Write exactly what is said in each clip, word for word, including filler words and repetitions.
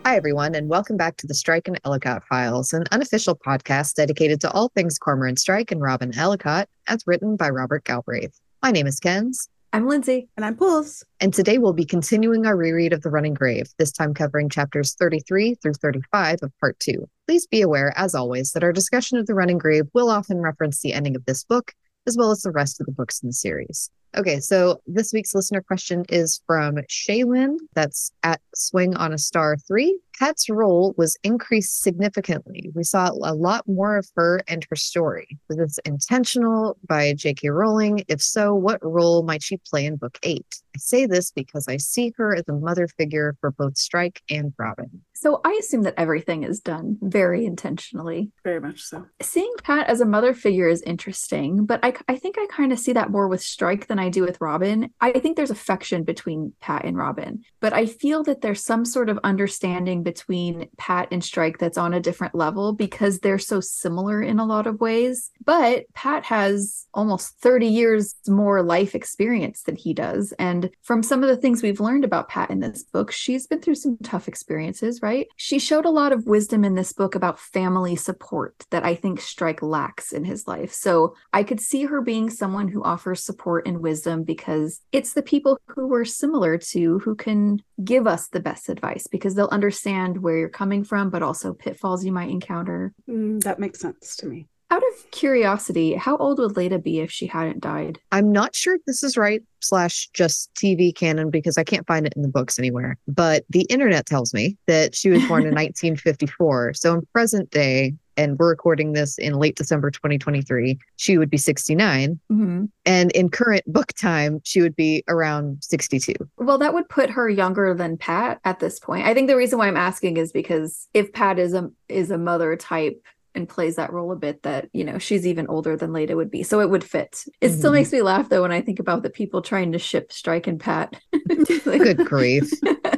Hi, everyone, and welcome back to the Strike and Ellicott Files, an unofficial podcast dedicated to all things Cormoran Strike and Robin Ellicott, as written by Robert Galbraith. My name is Kenz. I'm Lindsay. And I'm Pools. And today we'll be continuing our reread of The Running Grave, this time covering chapters thirty-three through thirty-five of part two. Please be aware, as always, that our discussion of The Running Grave will often reference the ending of this book, as well as the rest of the books in the series. Okay, so this week's listener question is from Shaylin. That's at Swing on a Star three. Pat's role was increased significantly. We saw a lot more of her and her story. Was this intentional by J K. Rowling? If so, what role might she play in book eight? I say this because I see her as a mother figure for both Strike and Robin. So I assume that everything is done very intentionally. Very much so. Seeing Pat as a mother figure is interesting, but I, I think I kind of see that more with Strike than I do with Robin. I think there's affection between Pat and Robin, but I feel that there's some sort of understanding between Pat and Strike that's on a different level because they're so similar in a lot of ways. But Pat has almost thirty years more life experience than he does. And from some of the things we've learned about Pat in this book, she's been through some tough experiences, right? She showed a lot of wisdom in this book about family support that I think Strike lacks in his life. So I could see her being someone who offers support and wisdom because it's the people who we're similar to who can give us the best advice because they'll understand where you're coming from, but also pitfalls you might encounter. Mm, that makes sense to me. Out of curiosity, how old would Leda be if she hadn't died? I'm not sure if this is right, slash just T V canon, because I can't find it in the books anywhere. But the internet tells me that she was born in nineteen fifty-four. So in present day, and we're recording this in late December twenty twenty-three, she would be sixty-nine. Mm-hmm. And in current book time, she would be around sixty-two. Well, that would put her younger than Pat at this point. I think the reason why I'm asking is because if Pat is a is a mother type and plays that role a bit, that, you know, she's even older than Leda would be. So it would fit. It mm-hmm. still makes me laugh, though, when I think about the people trying to ship Strike and Pat. Like, good grief.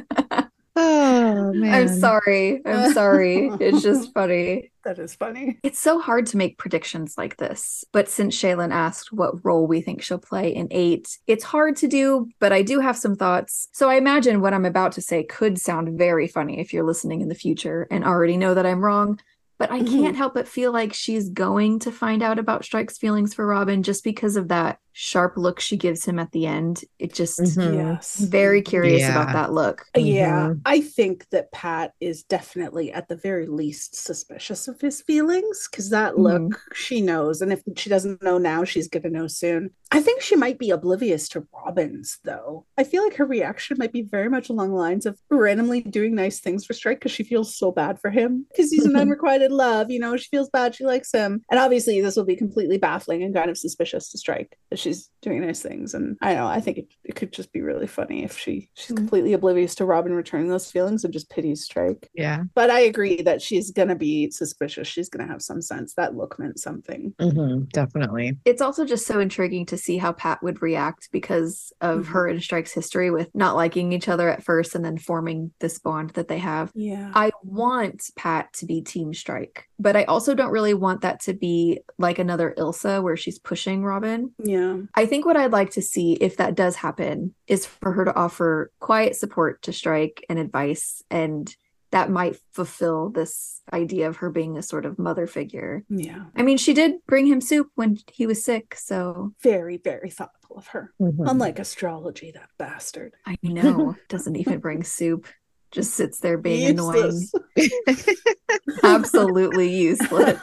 Oh, man. I'm sorry. I'm sorry. It's just funny. That is funny. It's so hard to make predictions like this. But since Shaylin asked what role we think she'll play in eight, it's hard to do, but I do have some thoughts. So I imagine what I'm about to say could sound very funny if you're listening in the future and already know that I'm wrong. But I can't help but feel like she's going to find out about Strike's feelings for Robin just because of that sharp look she gives him at the end. It just, mm-hmm. yes. very curious yeah. about that look. Yeah, mm-hmm. I think that Pat is definitely at the very least suspicious of his feelings because that look, mm-hmm. she knows. And if she doesn't know now, she's going to know soon. I think she might be oblivious to Robin's, though. I feel like her reaction might be very much along the lines of randomly doing nice things for Strike because she feels so bad for him because he's an unrequited love. You know, she feels bad. She likes him. And obviously, this will be completely baffling and kind of suspicious to Strike that she's doing nice things. And I know, I think it, it could just be really funny if she she's mm-hmm. completely oblivious to Robin returning those feelings and just pities Strike. Yeah. But I agree that she's going to be suspicious. She's going to have some sense. That look meant something. Mm-hmm, definitely. It's also just so intriguing to see how Pat would react because of mm-hmm. her and Strike's history with not liking each other at first and then forming this bond that they have. Yeah. I want Pat to be Team Strike, but I also don't really want that to be like another Ilsa where she's pushing Robin. Yeah. I think what I'd like to see, if that does happen, is for her to offer quiet support to Strike and advice, and that might fulfill this idea of her being a sort of mother figure. Yeah. I mean, she did bring him soup when he was sick, so... Very, very thoughtful of her. Mm-hmm. Unlike astrology, that bastard. I know. Doesn't even bring soup. Just sits there being useless. Annoying. Absolutely useless.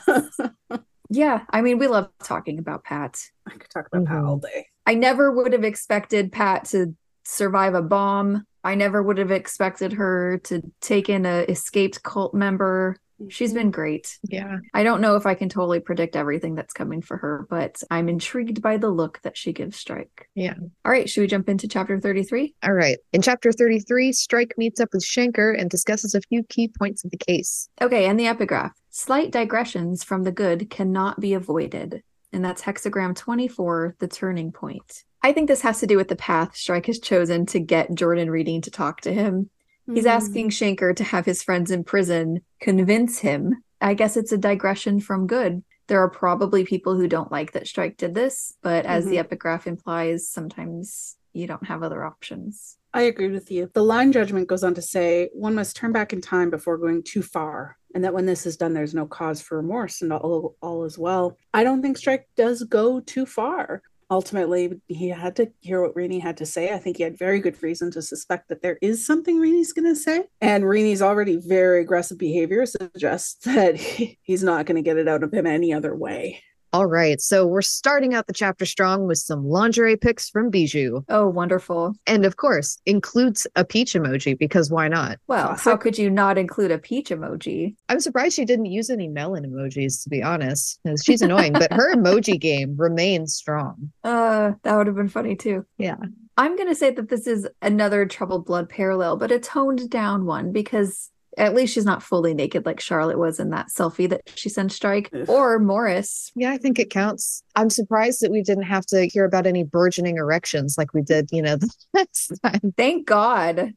Yeah, I mean, we love talking about Pat. I could talk about mm-hmm. Pat all day. I never would have expected Pat to survive a bomb. I never would have expected her to take in a escaped cult member. She's been great. Yeah. I don't know if I can totally predict everything that's coming for her, but I'm intrigued by the look that she gives Strike. Yeah. All right, should we jump into chapter thirty-three? All right. In chapter thirty-three, Strike meets up with Shanker and discusses a few key points of the case. Okay, and the epigraph. Slight digressions from the good cannot be avoided. And that's hexagram twenty-four, the turning point. I think this has to do with the path Strike has chosen to get Jordan Reading to talk to him. He's asking Shanker to have his friends in prison convince him. I guess it's a digression from good. There are probably people who don't like that Strike did this, but as mm-hmm. the epigraph implies, sometimes you don't have other options. I agree with you. The line judgment goes on to say one must turn back in time before going too far, and that when this is done, there's no cause for remorse and all, all is well. I don't think Strike does go too far. Ultimately, he had to hear what Rainey had to say. I think he had very good reason to suspect that there is something Rainey's going to say. And Rainey's already very aggressive behavior suggests that he, he's not going to get it out of him any other way. All right, so we're starting out the chapter strong with some lingerie pics from Bijou. Oh, wonderful. And of course, includes a peach emoji, because why not? Well, Classic. how could you not include a peach emoji? I'm surprised she didn't use any melon emojis, to be honest, because she's annoying, but her emoji game remains strong. Uh, that would have been funny too. Yeah. I'm going to say that this is another Troubled Blood parallel, but a toned down one, because at least she's not fully naked like Charlotte was in that selfie that she sent Strike, Ugh. or Morris. Yeah, I think it counts. I'm surprised that we didn't have to hear about any burgeoning erections like we did, you know, the next time. Thank God.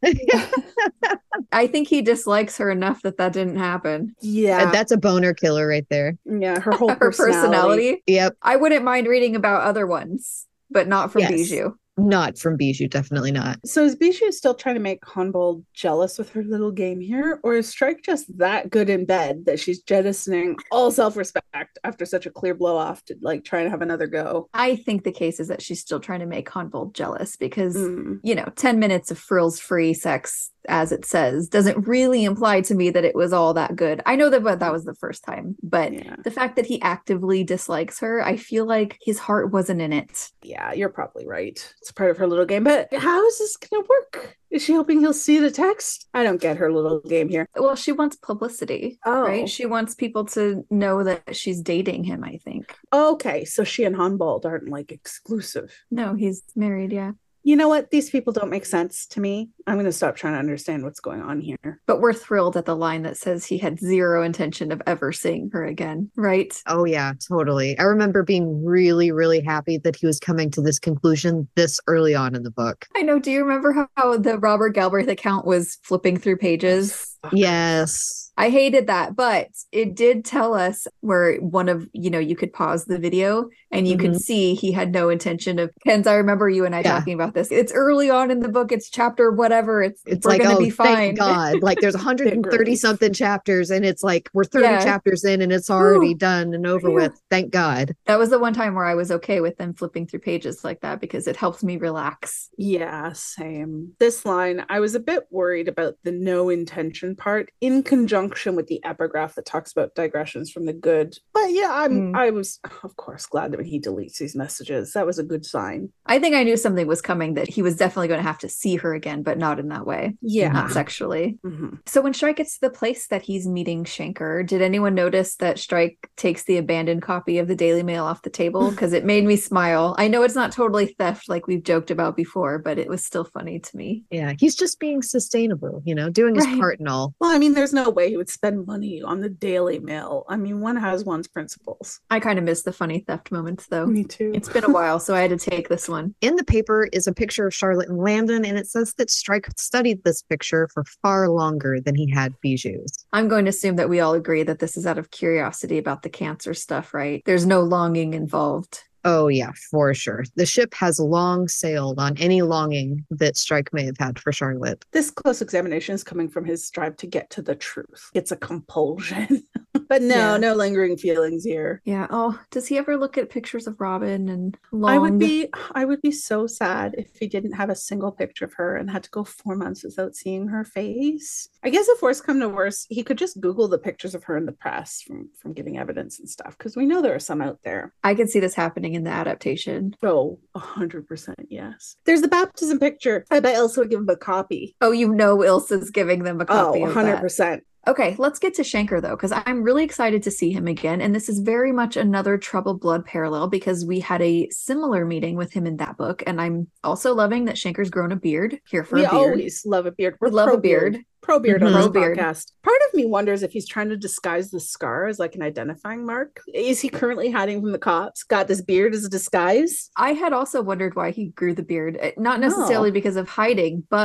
I think he dislikes her enough that that didn't happen. Yeah. That's a boner killer right there. Yeah, her whole Her personality. personality. Yep. I wouldn't mind reading about other ones, but not from Yes. Bijou. Not from Bijou, definitely not. So is Bijou still trying to make Hanbold jealous with her little game here? Or is Strike just that good in bed that she's jettisoning all self-respect after such a clear blow-off to like trying to have another go? I think the case is that she's still trying to make Hanbold jealous because, Mm. you know, ten minutes of frills-free sex, as it says, doesn't really imply to me that it was all that good. I know that but that was the first time, but Yeah. the fact that he actively dislikes her, I feel like his heart wasn't in it. Yeah, you're probably right. It's part of her little game. But how is this going to work? Is she hoping he'll see the text? I don't get her little game here. Well, she wants publicity, Oh. right? She wants people to know that she's dating him, I think. Okay, so she and Hanbold aren't like exclusive. No, he's married, yeah. You know what? These people don't make sense to me. I'm going to stop trying to understand what's going on here. But we're thrilled at the line that says he had zero intention of ever seeing her again, right? Oh, yeah, totally. I remember being really, really happy that he was coming to this conclusion this early on in the book. I know. Do you remember how, how the Robert Galbraith account was flipping through pages? Yes. I hated that, but it did tell us where one of, you know, you could pause the video and you Mhm. could see he had no intention of, Kenz, I remember you and I Yeah. talking about this. It's early on in the book. It's chapter whatever. It's, It's we're like, gonna oh, be fine. thank God. Like there's one hundred thirty relief. something chapters and it's like we're thirty Yeah. chapters in and it's already Whew. done and over Phew. with. Thank God. That was the one time where I was okay with them flipping through pages like that because it helps me relax. Yeah, same. This line, I was a bit worried about the no intention part in conjunction with the epigraph that talks about digressions from the good. But yeah, I'm Mm. I was of course glad that when he deletes these messages, that was a good sign. I think I knew something was coming, that he was definitely going to have to see her again, but not in that way. Yeah. Not sexually. Mhm. So when Strike gets to the place that he's meeting Shanker, did anyone notice that Strike takes the abandoned copy of the Daily Mail off the table? Because it made me smile. I know it's not totally theft like we've joked about before, but it was still funny to me. Yeah. He's just being sustainable, you know, doing his Right. part and all. Well, I mean, there's no way he would spend money on the Daily Mail. I mean, one has one's principles. I kind of miss the funny theft moments, though. Me too. It's been a while, so I had to take this one. In the paper is a picture of Charlotte and Landon, and it says that Strike studied this picture for far longer than he had Bijou's. I'm going to assume that we all agree that this is out of curiosity about the cancer stuff, right? There's no longing involved. Oh, yeah, for sure. The ship has long sailed on any longing that Strike may have had for Charlotte. This close examination is coming from his drive to get to the truth. It's a compulsion. But no, Yeah. no lingering feelings here. Yeah. Oh, does he ever look at pictures of Robin and long? I would be I would be so sad if he didn't have a single picture of her and had to go four months without seeing her face. I guess if worse come to worse, he could just Google the pictures of her in the press from from giving evidence and stuff, because we know there are some out there. I could see this happening in the adaptation. Oh, a hundred percent yes. There's the baptism picture. I bet Elsa would give him a copy. Oh, you know Ilsa's giving them a copy Oh, of a hundred that. percent. Okay, let's get to Shanker though, because I'm really excited to see him again. And this is very much another Troubled Blood parallel because we had a similar meeting with him in that book. And I'm also loving that Shanker's grown a beard. Here for We a beard. always love a beard. We love a beard. Pro beard Mhm. on this Pro beard. podcast. Part of me wonders if he's trying to disguise the scar as like an identifying mark. Is he currently hiding from the cops? Got this beard as a disguise? I had also wondered why he grew the beard. Uh, Not Oh. necessarily because of hiding, but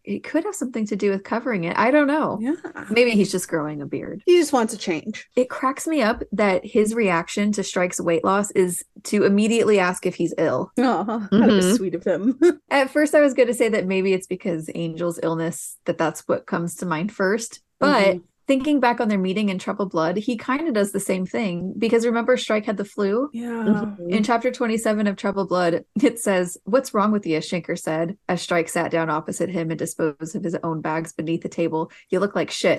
it could have something to do with covering it. I don't know. Yeah. Maybe he's just growing a beard. He just wants a change. It cracks me up that his reaction to Strike's weight loss is to immediately ask if he's ill. Oh, mm-hmm. That was sweet of him. At first, I was going to say that maybe it's because Angel's illness, that that's what comes to mind first. But mm-hmm. thinking back on their meeting in Troubled Blood, he kind of does the same thing. Because remember, Strike had the flu? Yeah. Mm-hmm. In chapter twenty-seven of Troubled Blood, it says, "What's wrong with you?" Shanker said, as Strike sat down opposite him and disposed of his own bags beneath the table. "You look like shit."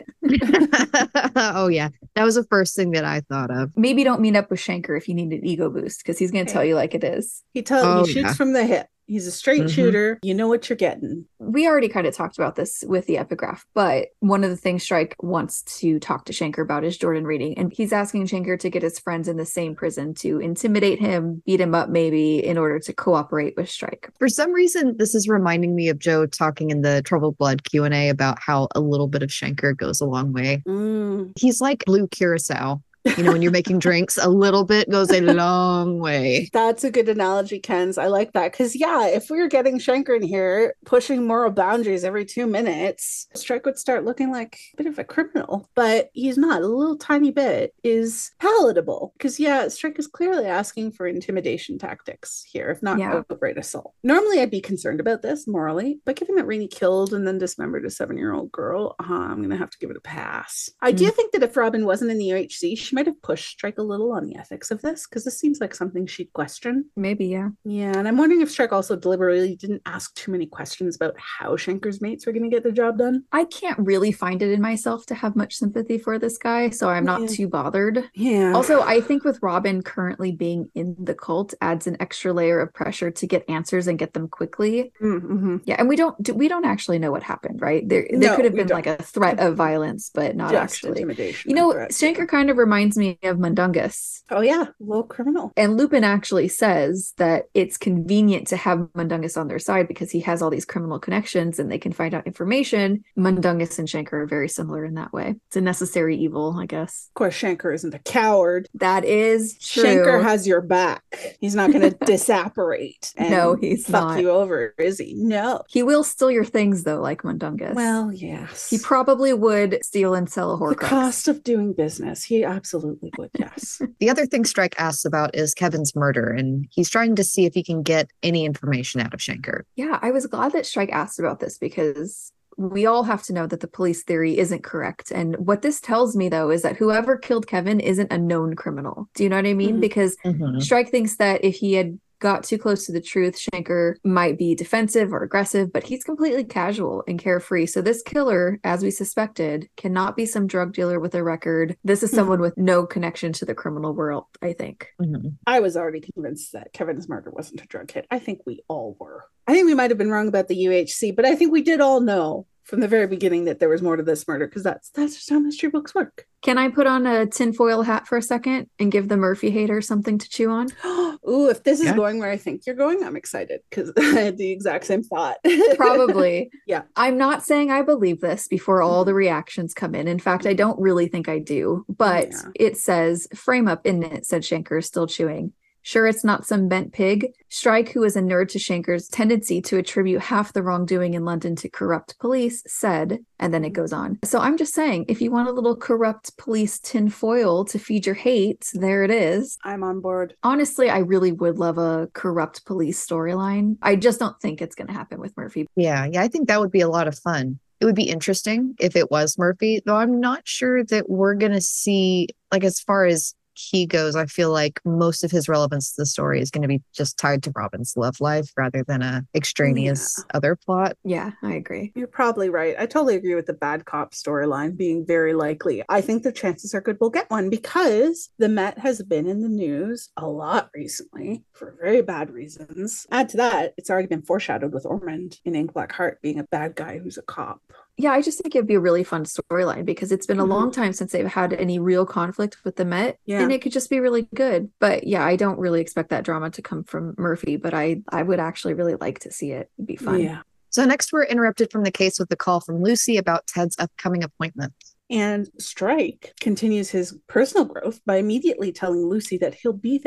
Oh, yeah. That was the first thing that I thought of. Maybe don't meet up with Shanker if you need an ego boost, because he's going to okay. tell you like it is. He tells oh, he shoots yeah. from the hip. He's a straight mm-hmm. shooter. You know what you're getting. We already kind of talked about this with the epigraph, but one of the things Strike wants to talk to Shanker about is Jordan reading. And he's asking Shanker to get his friends in the same prison to intimidate him, beat him up maybe, in order to cooperate with Strike. For some reason, this is reminding me of Joe talking in the Troubled Blood Q and A about how a little bit of Shanker goes a long way. Mm. He's like blue curacao. You know, when you're making drinks, a little bit goes a long way. That's a good analogy, Ken's. I like that. Because, yeah, if we were getting Shanker in here, pushing moral boundaries every two minutes, Strike would start looking like a bit of a criminal. But he's not. A little tiny bit is palatable. Because, yeah, Strike is clearly asking for intimidation tactics here, if not yeah. outright assault. Normally, I'd be concerned about this morally. But given that Rainey killed and then dismembered a seven-year-old girl, uh, I'm going to have to give it a pass. I mm. do think that if Robin wasn't in the U H C, she might have pushed Strike a little on the ethics of this, because this seems like something she'd question. Maybe, yeah. Yeah, and I'm wondering if Strike also deliberately didn't ask too many questions about how Shanker's mates were going to get the job done. I can't really find it in myself to have much sympathy for this guy, so I'm not yeah. too bothered. Yeah. Also, I think with Robin currently being in the cult adds an extra layer of pressure to get answers and get them quickly. Mm-hmm. Yeah, and we don't we don't actually know what happened, right? There there no, could have been don't. like a threat of violence, but not Just actually. Intimidation. You know, threat, Shanker yeah. kind of reminds me of Mundungus. Oh yeah, low criminal. And Lupin actually says that it's convenient to have Mundungus on their side because he has all these criminal connections and they can find out information. Mundungus and Shanker are very similar in that way. It's a necessary evil, I guess. Of course, Shanker isn't a coward. That is true. Shanker has your back. He's not going to disapparate and no, he's fuck not. you over, is he? No. He will steal your things, though, like Mundungus. Well, yes. He probably would steal and sell a Horcrux. The cost of doing business. He absolutely would, yes. The other thing Strike asks about is Kevin's murder, and he's trying to see if he can get any information out of Shanker. Yeah, I was glad that Strike asked about this because we all have to know that the police theory isn't correct. And what this tells me, though, is that whoever killed Kevin isn't a known criminal. Do you know what I mean? Mm-hmm. Because mm-hmm. Strike thinks that if he had got too close to the truth, Shanker might be defensive or aggressive, but he's completely casual and carefree. So this killer, as we suspected, cannot be some drug dealer with a record. This is someone mm-hmm. with no connection to the criminal world, I think. Mm-hmm. I was already convinced that Kevin's murder wasn't a drug hit. I think we all were. I think we might have been wrong about the U H C, but I think we did all know from the very beginning that there was more to this murder, because that's that's just how mystery books work. Can I put on a tinfoil hat for a second and give the Murphy hater something to chew on? Ooh, if this is yeah. going where I think you're going, I'm excited, because I had the exact same thought. Probably. Yeah. I'm not saying I believe this before all the reactions come in. In fact, I don't really think I do. But yeah. it says, frame up, isn't it? Said Shanker, still chewing. Sure, it's not some bent pig. Strike, who is a nerd to Shanker's tendency to attribute half the wrongdoing in London to corrupt police, said, and then it goes on. So I'm just saying, if you want a little corrupt police tinfoil to feed your hate, there it is. I'm on board. Honestly, I really would love a corrupt police storyline. I just don't think it's going to happen with Murphy. Yeah, yeah, I think that would be a lot of fun. It would be interesting if it was Murphy, though I'm not sure that we're going to see, like, as far as he goes, I feel like most of his relevance to the story is going to be just tied to Robin's love life rather than a extraneous yeah. other plot. Yeah, I agree. You're probably right. I totally agree with the bad cop storyline being very likely. I think the chances are good we'll get one, because the Met has been in the news a lot recently for very bad reasons. Add to that, it's already been foreshadowed with Ormond in Ink Black Heart being a bad guy who's a cop. Yeah, I just think it'd be a really fun storyline, because it's been a mm-hmm. long time since they've had any real conflict with the Met, yeah. and it could just be really good. But yeah, I don't really expect that drama to come from Murphy, but I, I would actually really like to see it. It'd be fun. Yeah. So next we're interrupted from the case with the call from Lucy about Ted's upcoming appointment. And Strike continues his personal growth by immediately telling Lucy that he'll be there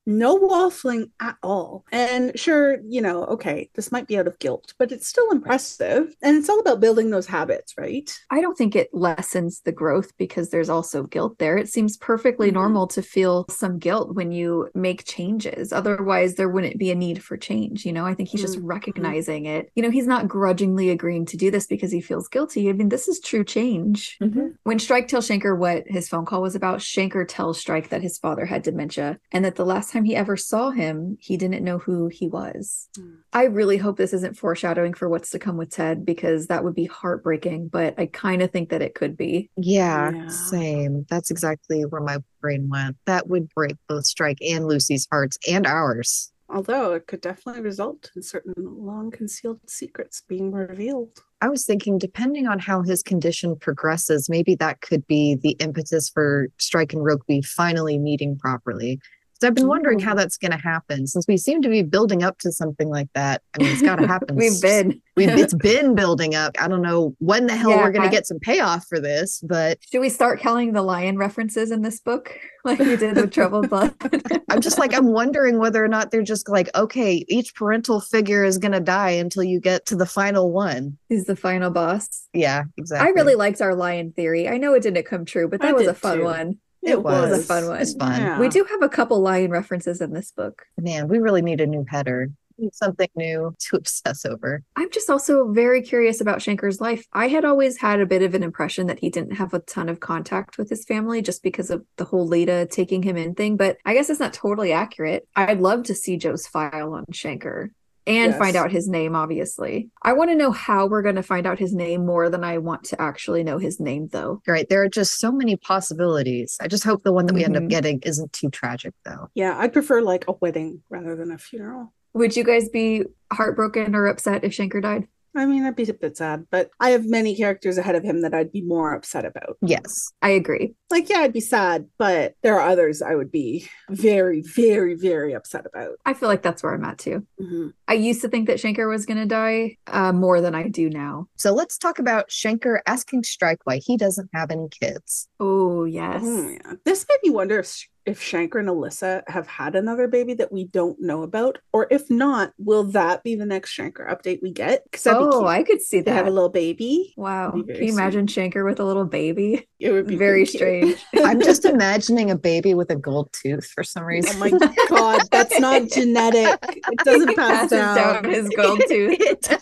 No waffling at all. And sure, you know, okay, this might be out of guilt, but it's still impressive. And it's all about building those habits, right? I don't think it lessens the growth because there's also guilt there. It seems perfectly mm-hmm. normal to feel some guilt when you make changes. Otherwise, there wouldn't be a need for change. You know, I think he's mm-hmm. just recognizing it. You know, he's not grudgingly agreeing to do this because he feels guilty. I mean, this is true change. Mm-hmm. When Strike tells Shankar what his phone call was about, Shankar tells Strike that his father had dementia and that the last time he ever saw him, he didn't know who he was. Mm. I really hope this isn't foreshadowing for what's to come with Ted, because that would be heartbreaking, but I kind of think that it could be. Yeah, yeah, same. That's exactly where my brain went. That would break both Strike and Lucy's hearts and ours. Although it could definitely result in certain long-concealed secrets being revealed. I was thinking, depending on how his condition progresses, maybe that could be the impetus for Strike and Rokeby finally meeting properly. So I've been wondering Ooh. how that's going to happen, since we seem to be building up to something like that. I mean, it's got to happen. We've been. We've, it's been building up. I don't know when the hell yeah, we're going to get some payoff for this, but... Should we start counting the lion references in this book like we did with Troubled Blood? I'm just like, I'm wondering whether or not they're just like, okay, each parental figure is going to die until you get to the final one. He's the final boss. Yeah, exactly. I really liked our lion theory. I know it didn't come true, but that I was a fun too. one. It was. was a fun one. It's fun. Yeah. We do have a couple lion references in this book. Man, we really need a new header. We need something new to obsess over. I'm just also very curious about Shankar's life. I had always had a bit of an impression that he didn't have a ton of contact with his family just because of the whole Leda taking him in thing, but I guess it's not totally accurate. I'd love to see Joe's file on Shankar. And yes. find out his name, obviously. I want to know how we're going to find out his name more than I want to actually know his name, though. Right. There are just so many possibilities. I just hope the one that we mm-hmm. end up getting isn't too tragic, though. Yeah, I'd prefer like a wedding rather than a funeral. Would you guys be heartbroken or upset if Shankar died? I mean, I'd be a bit sad, but I have many characters ahead of him that I'd be more upset about. Yes, I agree. Like, yeah, I'd be sad, but there are others I would be very, very, very upset about. I feel like that's where I'm at, too. Mm-hmm. I used to think that Shankar was going to die uh, more than I do now. So let's talk about Shankar asking Strike why he doesn't have any kids. Oh, yes. Oh, yeah. This made me wonder if if Shankar and Alyssa have had another baby that we don't know about, or if not, will that be the next Shankar update we get? Oh, I could see that. They have a little baby. Wow. Can you imagine sweet. Shankar with a little baby? It would be very strange. I'm just imagining a baby with a gold tooth for some reason. Oh my God, that's not genetic. It doesn't pass down. down his gold tooth.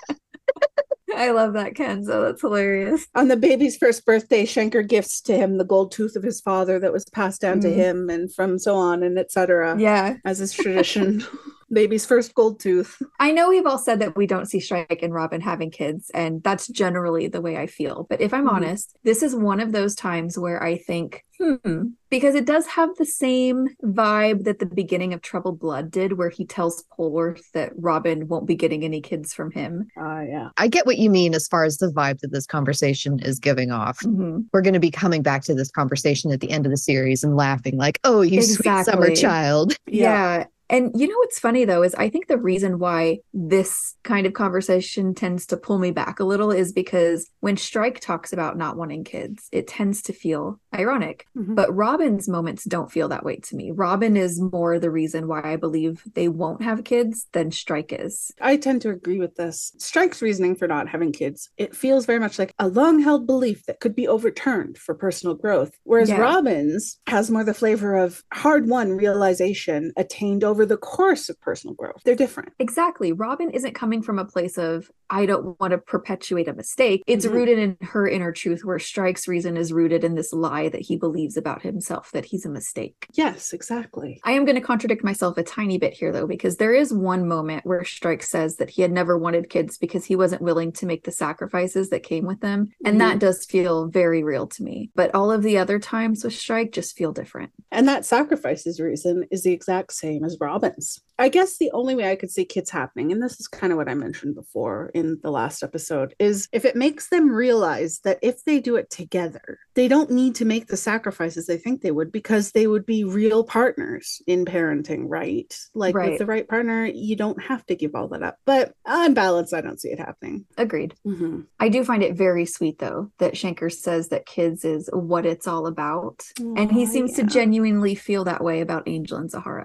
I love that, Kenzo. That's hilarious. On the baby's first birthday, Shankar gifts to him the gold tooth of his father that was passed down mm. to him, and from so on and et cetera. Yeah. As is tradition. Baby's first gold tooth. I know we've all said that we don't see Strike and Robin having kids, and that's generally the way I feel. But if I'm mm-hmm. honest, this is one of those times where I think, hmm, because it does have the same vibe that the beginning of Troubled Blood did, where he tells Polwarth that Robin won't be getting any kids from him. Uh, yeah. I get what you mean as far as the vibe that this conversation is giving off. Mm-hmm. We're going to be coming back to this conversation at the end of the series and laughing like, oh, you exactly. sweet summer child. Yeah. yeah. And you know what's funny, though, is I think the reason why this kind of conversation tends to pull me back a little is because when Strike talks about not wanting kids, it tends to feel ironic. Mm-hmm. But Robin's moments don't feel that way to me. Robin is more the reason why I believe they won't have kids than Strike is. I tend to agree with this. Strike's reasoning for not having kids, it feels very much like a long-held belief that could be overturned for personal growth. Whereas yeah. Robin's has more the flavor of hard-won realization attained over over the course of personal growth. They're different. Exactly. Robin isn't coming from a place of, I don't want to perpetuate a mistake. It's Mhm. rooted in her inner truth, where Strike's reason is rooted in this lie that he believes about himself, that he's a mistake. Yes, exactly. I am going to contradict myself a tiny bit here, though, because there is one moment where Strike says that he had never wanted kids because he wasn't willing to make the sacrifices that came with them. And Mhm. that does feel very real to me. But all of the other times with Strike just feel different. And that sacrifices reason is the exact same as Robin's. I guess the only way I could see kids happening, and this is kind of what I mentioned before in the last episode, is if it makes them realize that if they do it together, they don't need to make the sacrifices they think they would, because they would be real partners in parenting, right? Like Right. with the right partner, you don't have to give all that up. But on balance, I don't see it happening. Agreed. Mm-hmm. I do find it very sweet, though, that Shankar says that kids is what it's all about. And he Aw, seems to yeah. genuinely feel that way about Angel and Zahara.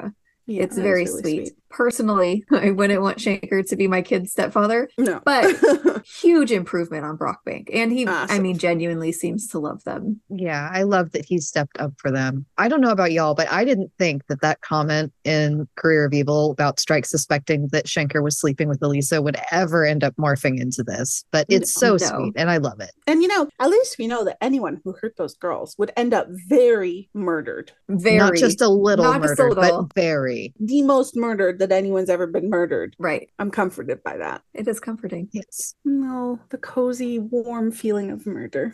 Yeah, it's that very is really sweet. sweet. Personally, I wouldn't want Shanker to be my kid's stepfather, No. but huge improvement on Brockbank. And he, I Massive. mean, genuinely seems to love them. Yeah, I love that he stepped up for them. I don't know about y'all, but I didn't think that that comment in Career of Evil about Strike suspecting that Shanker was sleeping with Elisa would ever end up morphing into this. But it's so No. sweet, and I love it. And, you know, at least we know that anyone who hurt those girls would end up very murdered. Very. Not just a little Not just a murdered, little. but very. The most murdered that anyone's ever been murdered. Right. I'm comforted by that. It is comforting. Yes. No, the cozy, warm feeling of murder.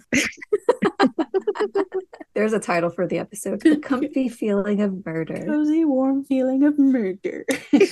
There's a title for the episode. The comfy feeling of murder. Cozy, warm feeling of murder.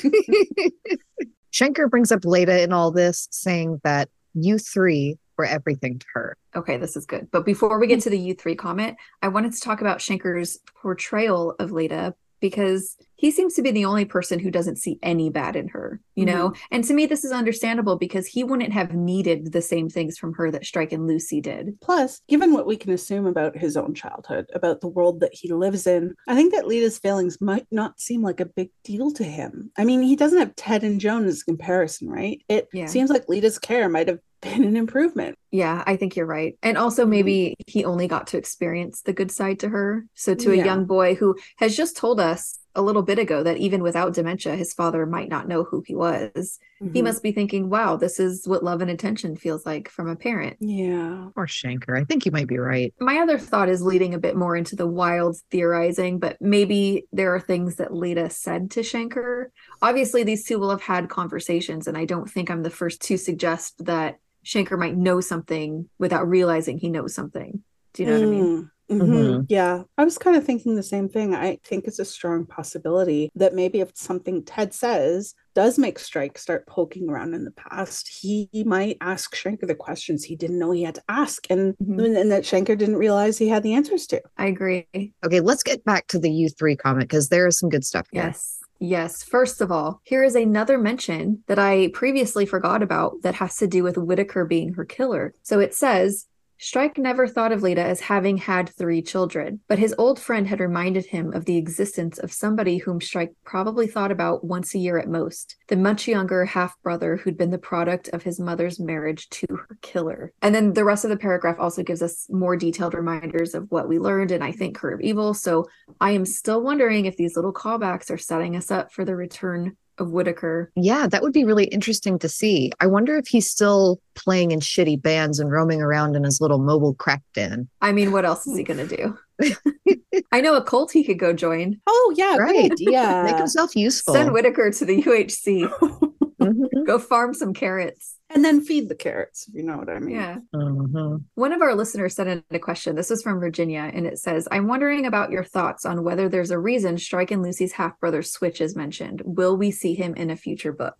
Shanker brings up Leda in all this, saying that you three were everything to her. Okay, this is good. But before we get to the U three comment, I wanted to talk about Shanker's portrayal of Leda, because he seems to be the only person who doesn't see any bad in her, you know? Mhm. And to me, this is understandable because he wouldn't have needed the same things from her that Strike and Lucy did. Plus, given what we can assume about his own childhood, about the world that he lives in, I think that Leda's failings might not seem like a big deal to him. I mean, he doesn't have Ted and Joan as a comparison, right? It Yeah. seems like Leda's care might have been an improvement. Yeah, I think you're right. And also Mhm. maybe he only got to experience the good side to her. So to Yeah. a young boy who has just told us a little bit ago that even without dementia, his father might not know who he was. He Mhm. must be thinking, wow, this is what love and attention feels like from a parent. Yeah. Or Shanker. I think you might be right. My other thought is leading a bit more into the wild theorizing, but maybe there are things that Leda said to Shanker. Obviously, these two will have had conversations, and I don't think I'm the first to suggest that Shanker might know something without realizing he knows something. Do you know what I mean? Mm. Mhm. Mhm. Yeah, I was kind of thinking the same thing. I think it's a strong possibility that maybe if something Ted says does make Strike start poking around in the past, he might ask Shanker the questions he didn't know he had to ask, and, Mhm. and that Shanker didn't realize he had the answers to. I agree. Okay, let's get back to the U three comment because there is some good stuff here. Yes. Yes. First of all, here is another mention that I previously forgot about that has to do with Whitaker being her killer. So it says, Strike never thought of Leda as having had three children, but his old friend had reminded him of the existence of somebody whom Strike probably thought about once a year at most, the much younger half-brother who'd been the product of his mother's marriage to her killer. And then the rest of the paragraph also gives us more detailed reminders of what we learned in, I think, Career of Evil. So I am still wondering if these little callbacks are setting us up for the return of Whitaker. Yeah, that would be really interesting to see. I wonder if he's still playing in shitty bands and roaming around in his little mobile crack den. I mean, what else is he going to do? I know a cult he could go join. Oh, yeah, Right. good idea. Make himself useful. Send Whitaker to the U H C. Mhm. Go farm some carrots. And then feed the carrots, if you know what I mean. Yeah. Mhm. One of our listeners sent in a question. This is from Virginia, and it says, I'm wondering about your thoughts on whether there's a reason Strike and Lucy's half-brother Switch is mentioned. Will we see him in a future book?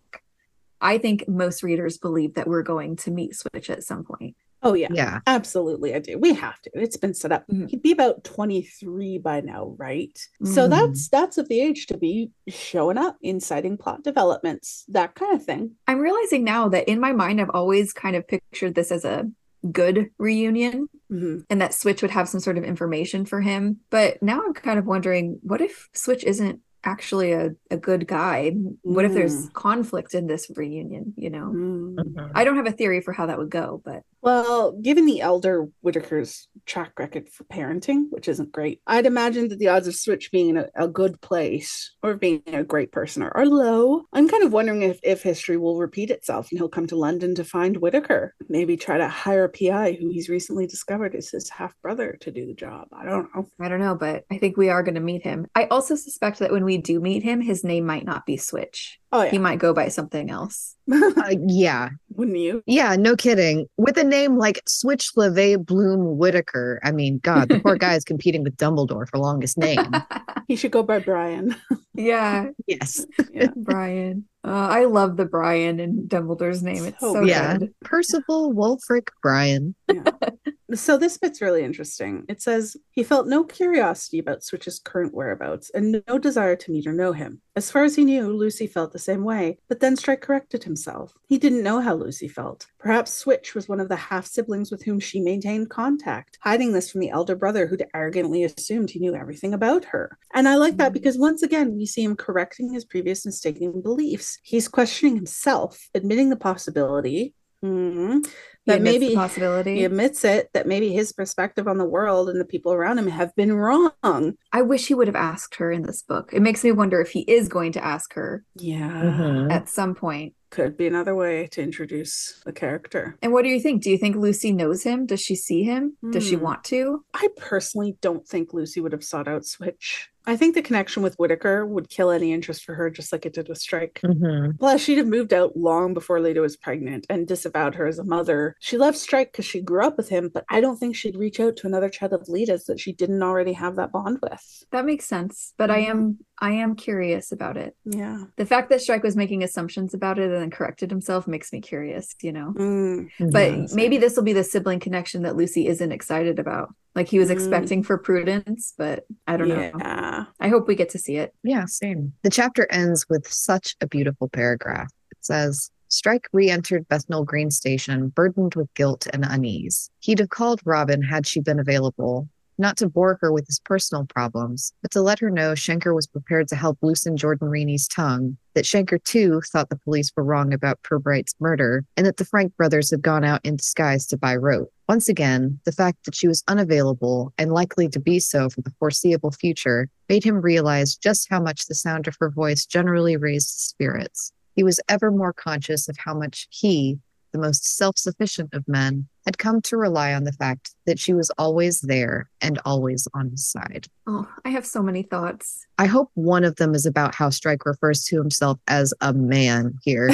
I think most readers believe that we're going to meet Switch at some point. Oh, yeah. Yeah. Absolutely, I do. We have to. It's been set up. Mhm. He'd be about twenty-three by now, right? So Mhm. that's that's of the age to be showing up, inciting plot developments, that kind of thing. I'm realizing now that in my mind, I've always kind of pictured this as a good reunion Mm-hmm. and that Switch would have some sort of information for him. But now I'm kind of wondering, what if Switch isn't actually a, a good guy? What if there's conflict in this reunion, you know? Mm. Mhm. I don't have a theory for how that would go, but Well, given the elder Whitaker's track record for parenting, which isn't great, I'd imagine that the odds of Switch being in a, a good place or being a great person are, are low. I'm kind of wondering if, if history will repeat itself and he'll come to London to find Whitaker. Maybe try to hire a P I who he's recently discovered is his half brother to do the job. I don't know. I don't know, but I think we are going to meet him. I also suspect that when we do meet him, his name might not be Switch. Oh, He yeah. might go by something else. Uh, yeah. Wouldn't you? Yeah, no kidding. With a name like Switch LeVay Bloom Whitaker, I mean, God, the poor guy is competing with Dumbledore for longest name. He should go by Brian. Yeah, Yes. Yeah. Brian. Uh, I love the Brian in Dumbledore's name. It's So so good. Yeah. good. Percival Wulfric Bryan. Yeah. So this bit's really interesting. It says he felt no curiosity about Switch's current whereabouts and no desire to meet or know him. As far as he knew, Lucy felt the same way, but then Strike corrected himself. He didn't know how Lucy felt. Perhaps Switch was one of the half-siblings with whom she maintained contact, hiding this from the elder brother who'd arrogantly assumed he knew everything about her. And I like that because once again, we see him correcting his previous mistaken beliefs. He's questioning himself, admitting the possibility mm, that maybe the possibility. He admits it, that maybe his perspective on the world and the people around him have been wrong. I wish he would have asked her in this book. It makes me wonder if he is going to ask her Yeah. Mhm. at some point. Could be another way to introduce the character. And what do you think? Do you think Lucy knows him? Does she see him? Does she Hmm. want to? I personally don't think Lucy would have sought out Switch. I think the connection with Whittaker would kill any interest for her, just like it did with Strike. Mhm. Plus, she'd have moved out long before Leda was pregnant and disavowed her as a mother. She loved Strike because she grew up with him, but I don't think she'd reach out to another child of Leda's that she didn't already have that bond with. That makes sense. But I am I am curious about it. Yeah. The fact that Strike was making assumptions about it and then corrected himself makes me curious, you know? Mm. But Yeah, maybe same. this will be the sibling connection that Lucy isn't excited about. Like he was Mm. expecting for Prudence, but I don't know. Yeah. I hope we get to see it. Yeah, same. The chapter ends with such a beautiful paragraph. It says, Strike re-entered Bethnal Green Station, burdened with guilt and unease. He'd have called Robin had she been available, not to bore her with his personal problems, but to let her know Schenker was prepared to help loosen Jordan Reeney's tongue, that Schenker too thought the police were wrong about Pirbright's murder, and that the Frank brothers had gone out in disguise to buy rope. Once again, the fact that she was unavailable and likely to be so for the foreseeable future made him realize just how much the sound of her voice generally raised his spirits. He was ever more conscious of how much he, the most self-sufficient of men, had come to rely on the fact that she was always there and always on his side. Oh, I have so many thoughts. I hope one of them is about how Strike refers to himself as a man here.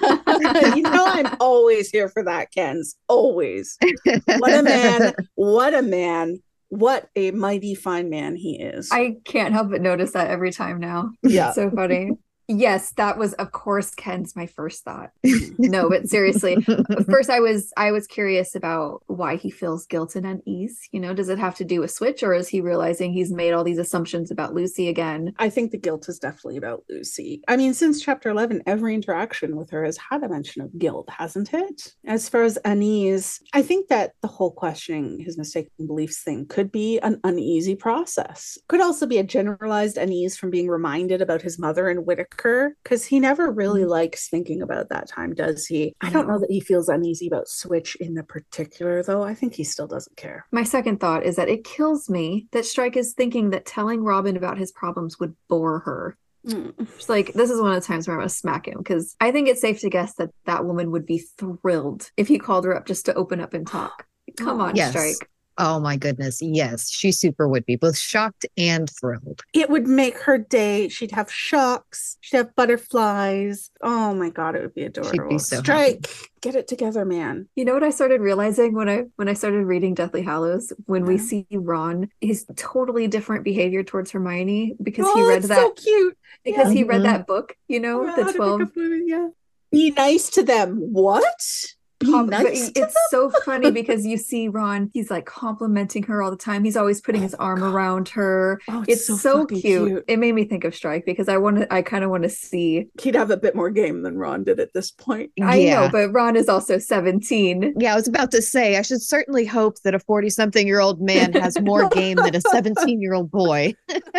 You know, I'm always here for that, Kens. Always. What a man. What a man. What a mighty fine man he is. I can't help but notice that every time now. Yeah. It's so funny. Yes, that was, of course, Ken's my first thought. No, but seriously, first I was I was curious about why he feels guilt and unease. You know, does it have to do with Switch, or is he realizing he's made all these assumptions about Lucy again? I think the guilt is definitely about Lucy. I mean, since chapter eleven, every interaction with her has had a mention of guilt, hasn't it? As far as unease, I think that the whole questioning his mistaken beliefs thing could be an uneasy process. Could also be a generalized unease from being reminded about his mother and Whittaker, because he never really Mhm. likes thinking about that time, does he? I don't know No. that he feels uneasy about Switch in the particular, though. I think he still doesn't care. My second thought is that it kills me that Strike is thinking that telling Robin about his problems would bore her. Mm. It's like, this is one of the times where I'm going to smack him, because I think it's safe to guess that that woman would be thrilled if he called her up just to open up and talk. Come on, Yes. Strike. Oh my goodness. Yes, she super would be both shocked and thrilled. It would make her day. She'd have shocks. She'd have butterflies. Oh my God, it would be adorable. so Strike, get it together, man. You know what I started realizing when I when I started reading Deathly Hallows? When we Yeah. see Ron, his totally different behavior towards Hermione because Oh, he read it's that so cute. because he read Mhm. that book, you know, Yeah, how the to pick twelve. up women, yeah. Be nice to them. What? Be Com- but nice to it's so funny because you see Ron, he's like complimenting her all the time. He's always putting his Oh my arm God. around her. Oh, It's so, fucking cute. It made me think of Strike because I want to I kind of want to see. He'd have a bit more game than Ron did at this point. I Yeah. know, but Ron is also seventeen. Yeah, I was about to say, I should certainly hope that a forty-something-year-old man has more game than a seventeen-year-old boy.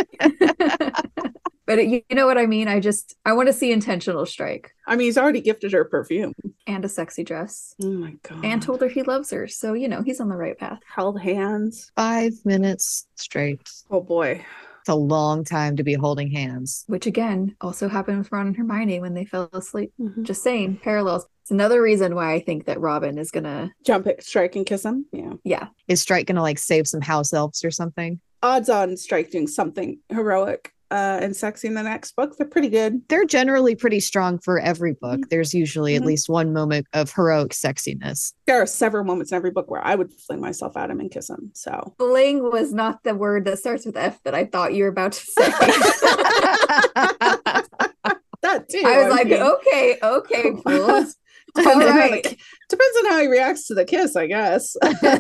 But it, you know what I mean? I just I want to see intentional Strike I mean, he's already gifted her perfume. and a sexy dress Oh my God. and told her he loves her. So, you know, he's on the right path. held hands. Five minutes straight. Oh boy. It's a long time to be holding hands. Which again also happened with Ron and Hermione when they fell asleep. Mhm. Just saying, parallels. It's another reason why I think that Robin is gonna, Jump it, Strike, and kiss him. Yeah. yeah. Is Strike gonna like save some house elves or something? Odds on Strike doing something heroic uh, and sexy in the next book. They're pretty good. They're generally pretty strong for every book. There's usually at Mhm. least one moment of heroic sexiness. There are several moments in every book where I would fling myself at him and kiss him. So Fling was not the word that starts with F that I thought you were about to say. that too. I was like, mean, okay, okay, fools. and All then right. the, Depends on how he reacts to the kiss, I guess.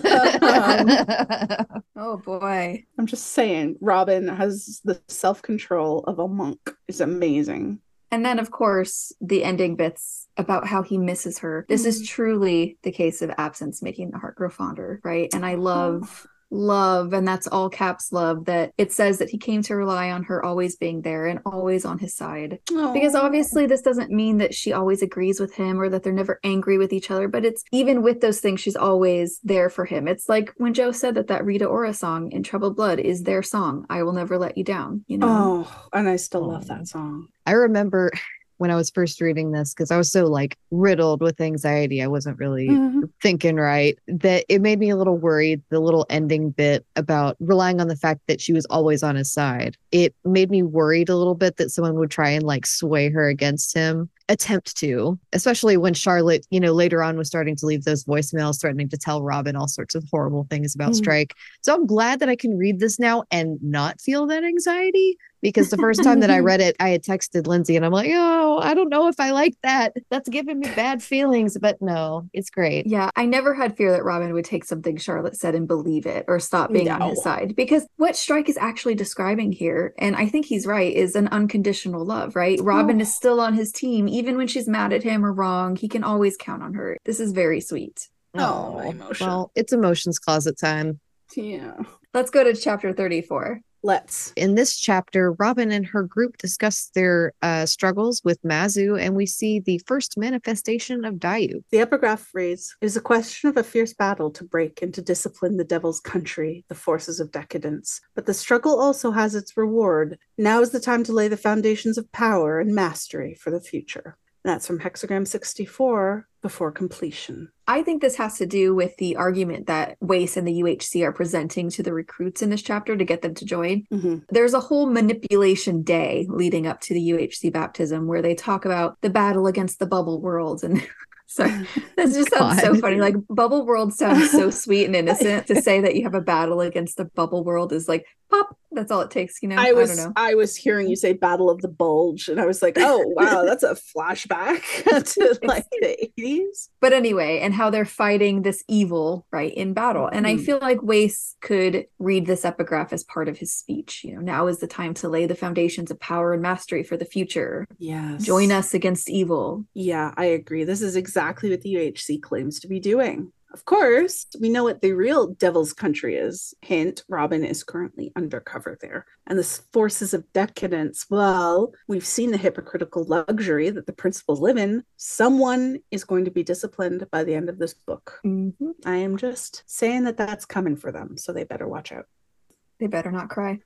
um, oh boy. I'm just saying, Robin has the self-control of a monk. It's amazing. And then, of course, the ending bits about how he misses her. This mm. is truly the case of absence making the heart grow fonder, right? And I love... Oh. love, and that's all caps love, that it says that he came to rely on her always being there and always on his side. Aww. Because obviously this doesn't mean that she always agrees with him or that they're never angry with each other, but it's even with those things, she's always there for him. It's like when Joe said that that Rita Ora song in Troubled Blood is their song, I Will Never Let You Down, you know? Oh, and I still oh. love that song. I remember when I was first reading this, because I was so like riddled with anxiety, I wasn't really mm-hmm. thinking right, that it made me a little worried, the little ending bit about relying on the fact that she was always on his side. It made me worried a little bit that someone would try and like sway her against him, attempt to, especially when Charlotte, you know, later on was starting to leave those voicemails threatening to tell Robin all sorts of horrible things about mm-hmm. Strike. So I'm glad that I can read this now and not feel that anxiety. Because the first time that I read it, I had texted Lindsay and I'm like, oh, I don't know if I like that. That's giving me bad feelings. But no, it's great. Yeah, I never had fear that Robin would take something Charlotte said and believe it or stop being no. on his side. Because what Strike is actually describing here, and I think he's right, is an unconditional love, right? Robin oh. is still on his team. Even when she's mad at him or wrong, he can always count on her. This is very sweet. Oh, my emotion. Well, it's emotions closet time. Yeah. Let's go to chapter thirty-four. Let's. In this chapter, Robin and her group discuss their uh, struggles with Mazu, and we see the first manifestation of Dayu. The epigraph reads, "It is a question of a fierce battle to break and to discipline the devil's country, the forces of decadence. But the struggle also has its reward. Now is the time to lay the foundations of power and mastery for the future." And that's from Hexagram sixty-four, Before Completion. I think this has to do with the argument that Wace and the U H C are presenting to the recruits in this chapter to get them to join. Mm-hmm. There's a whole manipulation day leading up to the U H C baptism where they talk about the battle against the bubble world. And so that just sounds God. so funny. Like bubble world sounds so sweet and innocent. To say that you have a battle against the bubble world is like, pop, that's all it takes, you know? I was I, don't know. I was hearing you say Battle of the Bulge, and I was like, oh, wow, that's a flashback to like the eighties. But anyway, and how they're fighting this evil, right, in battle. And mm. I feel like Wace could read this epigraph as part of his speech. You know, now is the time to lay the foundations of power and mastery for the future. Yes. Join us against evil. Yeah, I agree. This is exactly what the U H C claims to be doing. Of course, we know what the real devil's country is. Hint, Robin is currently undercover there. And the forces of decadence, well, we've seen the hypocritical luxury that the principals live in. Someone is going to be disciplined by the end of this book. Mm-hmm. I am just saying that that's coming for them, so they better watch out. They better not cry.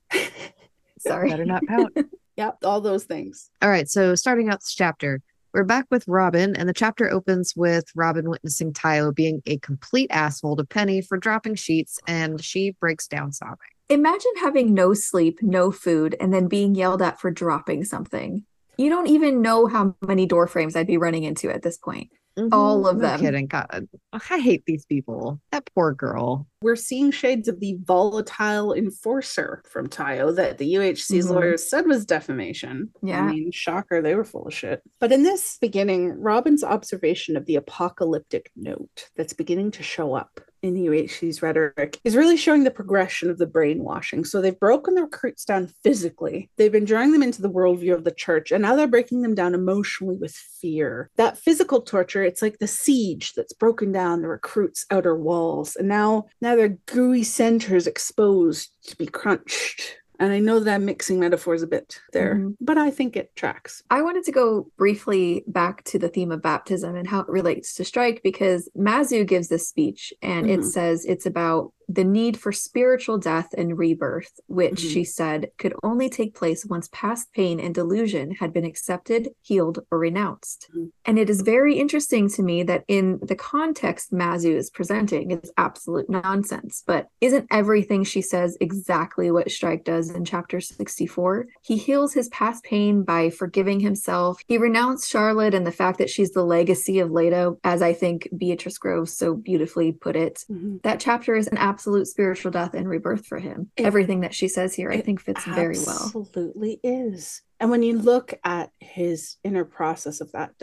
Sorry. Better not pout. Yep, all those things. All right, so starting out this chapter, we're back with Robin, and the chapter opens with Robin witnessing Tayo being a complete asshole to Penny for dropping sheets, and she breaks down sobbing. Imagine having no sleep, no food, and then being yelled at for dropping something. You don't even know how many door frames I'd be running into at this point. Mm-hmm. All of no them. Kidding. God, I hate these people. That poor girl. We're seeing shades of the volatile enforcer from Tayo that the U H C's mm-hmm. lawyers said was defamation. Yeah. I mean, shocker, they were full of shit. But in this beginning, Robin's observation of the apocalyptic note that's beginning to show up in the U H C's rhetoric is really showing the progression of the brainwashing. So they've broken the recruits down physically. They've been drawing them into the worldview of the church, and now they're breaking them down emotionally with fear. That physical torture, it's like the siege that's broken down the recruits' outer walls. And now, now their gooey centers exposed to be crunched. And I know that I'm mixing metaphors a bit there, mm-hmm. but I think it tracks. I wanted to go briefly back to the theme of baptism and how it relates to Strike, because Mazu gives this speech and mm-hmm. it says it's about the need for spiritual death and rebirth, which mm-hmm. she said could only take place once past pain and delusion had been accepted, healed, or renounced. Mm-hmm. And it is very interesting to me that in the context Mazu is presenting, it's absolute nonsense. But isn't everything she says exactly what Strike does in chapter sixty-four? He heals his past pain by forgiving himself. He renounced Charlotte and the fact that she's the legacy of Leto, as I think Beatrice Groves so beautifully put it. Mm-hmm. That chapter is an absolute spiritual death and rebirth for him. It, Everything that she says here, I think, fits very well. Absolutely is. And when you look at his inner process of that death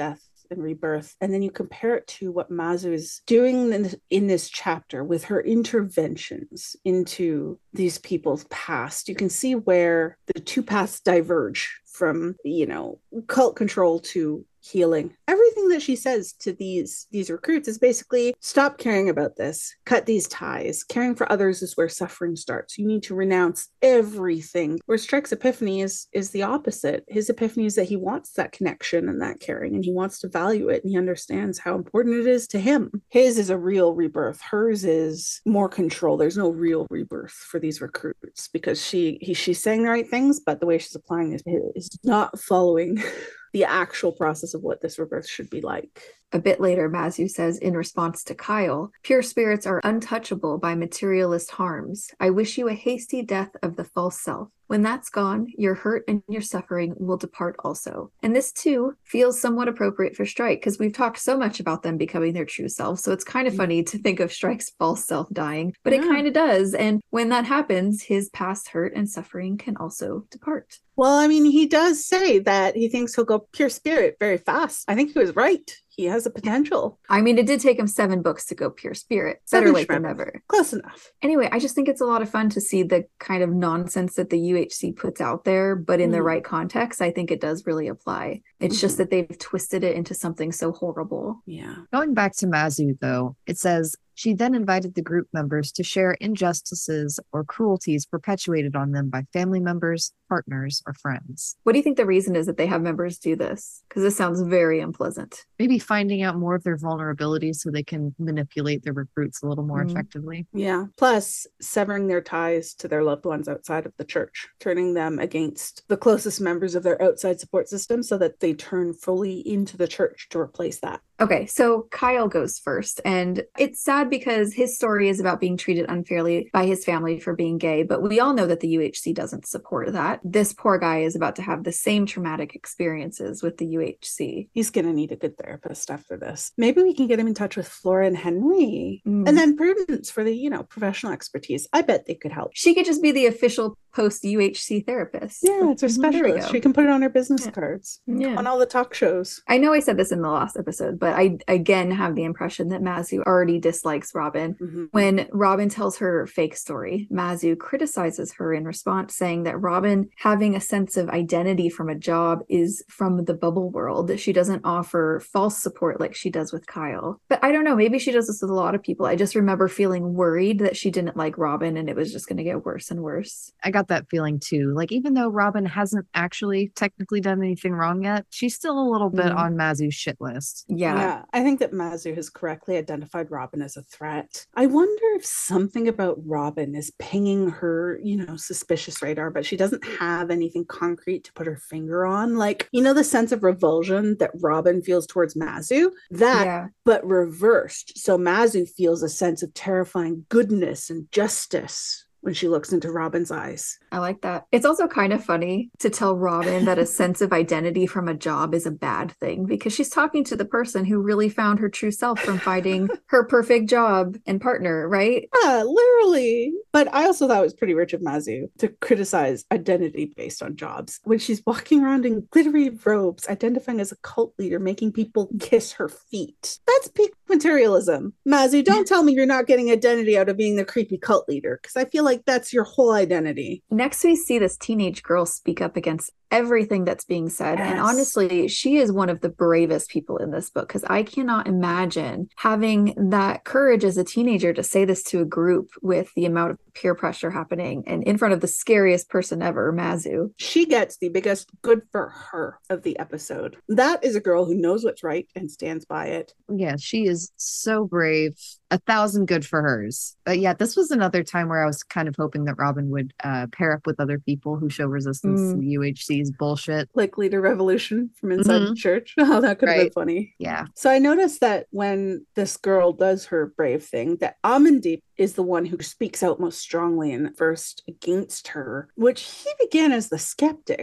and rebirth, and then you compare it to what Mazu is doing in this, in this chapter with her interventions into these people's past, you can see where the two paths diverge from, you know, cult control to healing. Everything that she says to these these recruits is basically stop caring about this, cut these ties. Caring for others is where suffering starts. You need to renounce everything. Where Strike's epiphany is is the opposite. His epiphany is that he wants that connection and that caring, and he wants to value it, and he understands how important it is to him. His is a real rebirth. Hers is more control. There's no real rebirth for these recruits because she he, she's saying the right things, but the way she's applying it is not following the actual process of what this rebirth should be like. A bit later, Mazu says in response to Kyle, pure spirits are untouchable by materialist harms. I wish you a hasty death of the false self. When that's gone, your hurt and your suffering will depart also. And this too feels somewhat appropriate for Strike because we've talked so much about them becoming their true self. So it's kind of funny to think of Strike's false self dying, but yeah. It kind of does. And when that happens, his past hurt and suffering can also depart. Well, I mean, he does say that he thinks he'll go pure spirit very fast. I think he was right. He has a potential. I mean, it did take him seven books to go pure spirit. Better late than never. Close enough. Anyway, I just think it's a lot of fun to see the kind of nonsense that the U H C puts out there, but in mm. the right context, I think it does really apply. It's mm-hmm. just that they've twisted it into something so horrible. Yeah. Going back to Mazu, though, it says, she then invited the group members to share injustices or cruelties perpetuated on them by family members, partners, or friends. What do you think the reason is that they have members do this? Because this sounds very unpleasant. Maybe finding out more of their vulnerabilities so they can manipulate their recruits a little more mm. effectively. Yeah. Plus, severing their ties to their loved ones outside of the church, turning them against the closest members of their outside support system so that they turn fully into the church to replace that. Okay, so Kyle goes first, and it's sad because his story is about being treated unfairly by his family for being gay, but we all know that the U H C doesn't support that. This poor guy is about to have the same traumatic experiences with the U H C. He's going to need a good therapist after this. Maybe we can get him in touch with Flora and Henry, mm. and then Prudence for the, you know, professional expertise. I bet they could help. She could just be the official post-U H C therapist. Yeah, it's her specialist. She can put it on her business yeah. cards, yeah. on all the talk shows. I know I said this in the last episode, but I again have the impression that Mazu already dislikes Robin. Mm-hmm. When Robin tells her fake story, Mazu criticizes her in response, saying that Robin having a sense of identity from a job is from the bubble world. She doesn't offer false support like she does with Kyle. But I don't know, maybe she does this with a lot of people. I just remember feeling worried that she didn't like Robin and it was just going to get worse and worse. I got that feeling too. Like, even though Robin hasn't actually technically done anything wrong yet, she's still a little bit mm. on Mazu's shit list. Yeah. Yeah. I think that Mazu has correctly identified Robin as a threat. I wonder if something about Robin is pinging her, you know, suspicious radar, but she doesn't have anything concrete to put her finger on. Like, you know, the sense of revulsion that Robin feels towards Mazu, that, yeah. but reversed. So Mazu feels a sense of terrifying goodness and justice when she looks into Robin's eyes. I like that. It's also kind of funny to tell Robin that a sense of identity from a job is a bad thing because she's talking to the person who really found her true self from finding her perfect job and partner, right? Yeah, literally. But I also thought it was pretty rich of Mazu to criticize identity based on jobs. When she's walking around in glittery robes, identifying as a cult leader, making people kiss her feet. That's peak materialism. Mazu, don't tell me you're not getting identity out of being the creepy cult leader, because I feel like that's your whole identity. Next, we see this teenage girl speak up against everything that's being said. Yes. And honestly, she is one of the bravest people in this book because I cannot imagine having that courage as a teenager to say this to a group with the amount of peer pressure happening and in front of the scariest person ever, Mazu. She gets the biggest good for her of the episode. That is a girl who knows what's right and stands by it. Yeah, she is so brave. A thousand good for hers. But yeah, this was another time where I was kind of hoping that Robin would uh, pair up with other people who show resistance mm. to U H C's bullshit. Like Leader Revolution from inside mm-hmm. the church. Oh, that could have right. been funny. Yeah. So I noticed that when this girl does her brave thing, that Amandeep is the one who speaks out most strongly and first against her, which he began as the skeptic.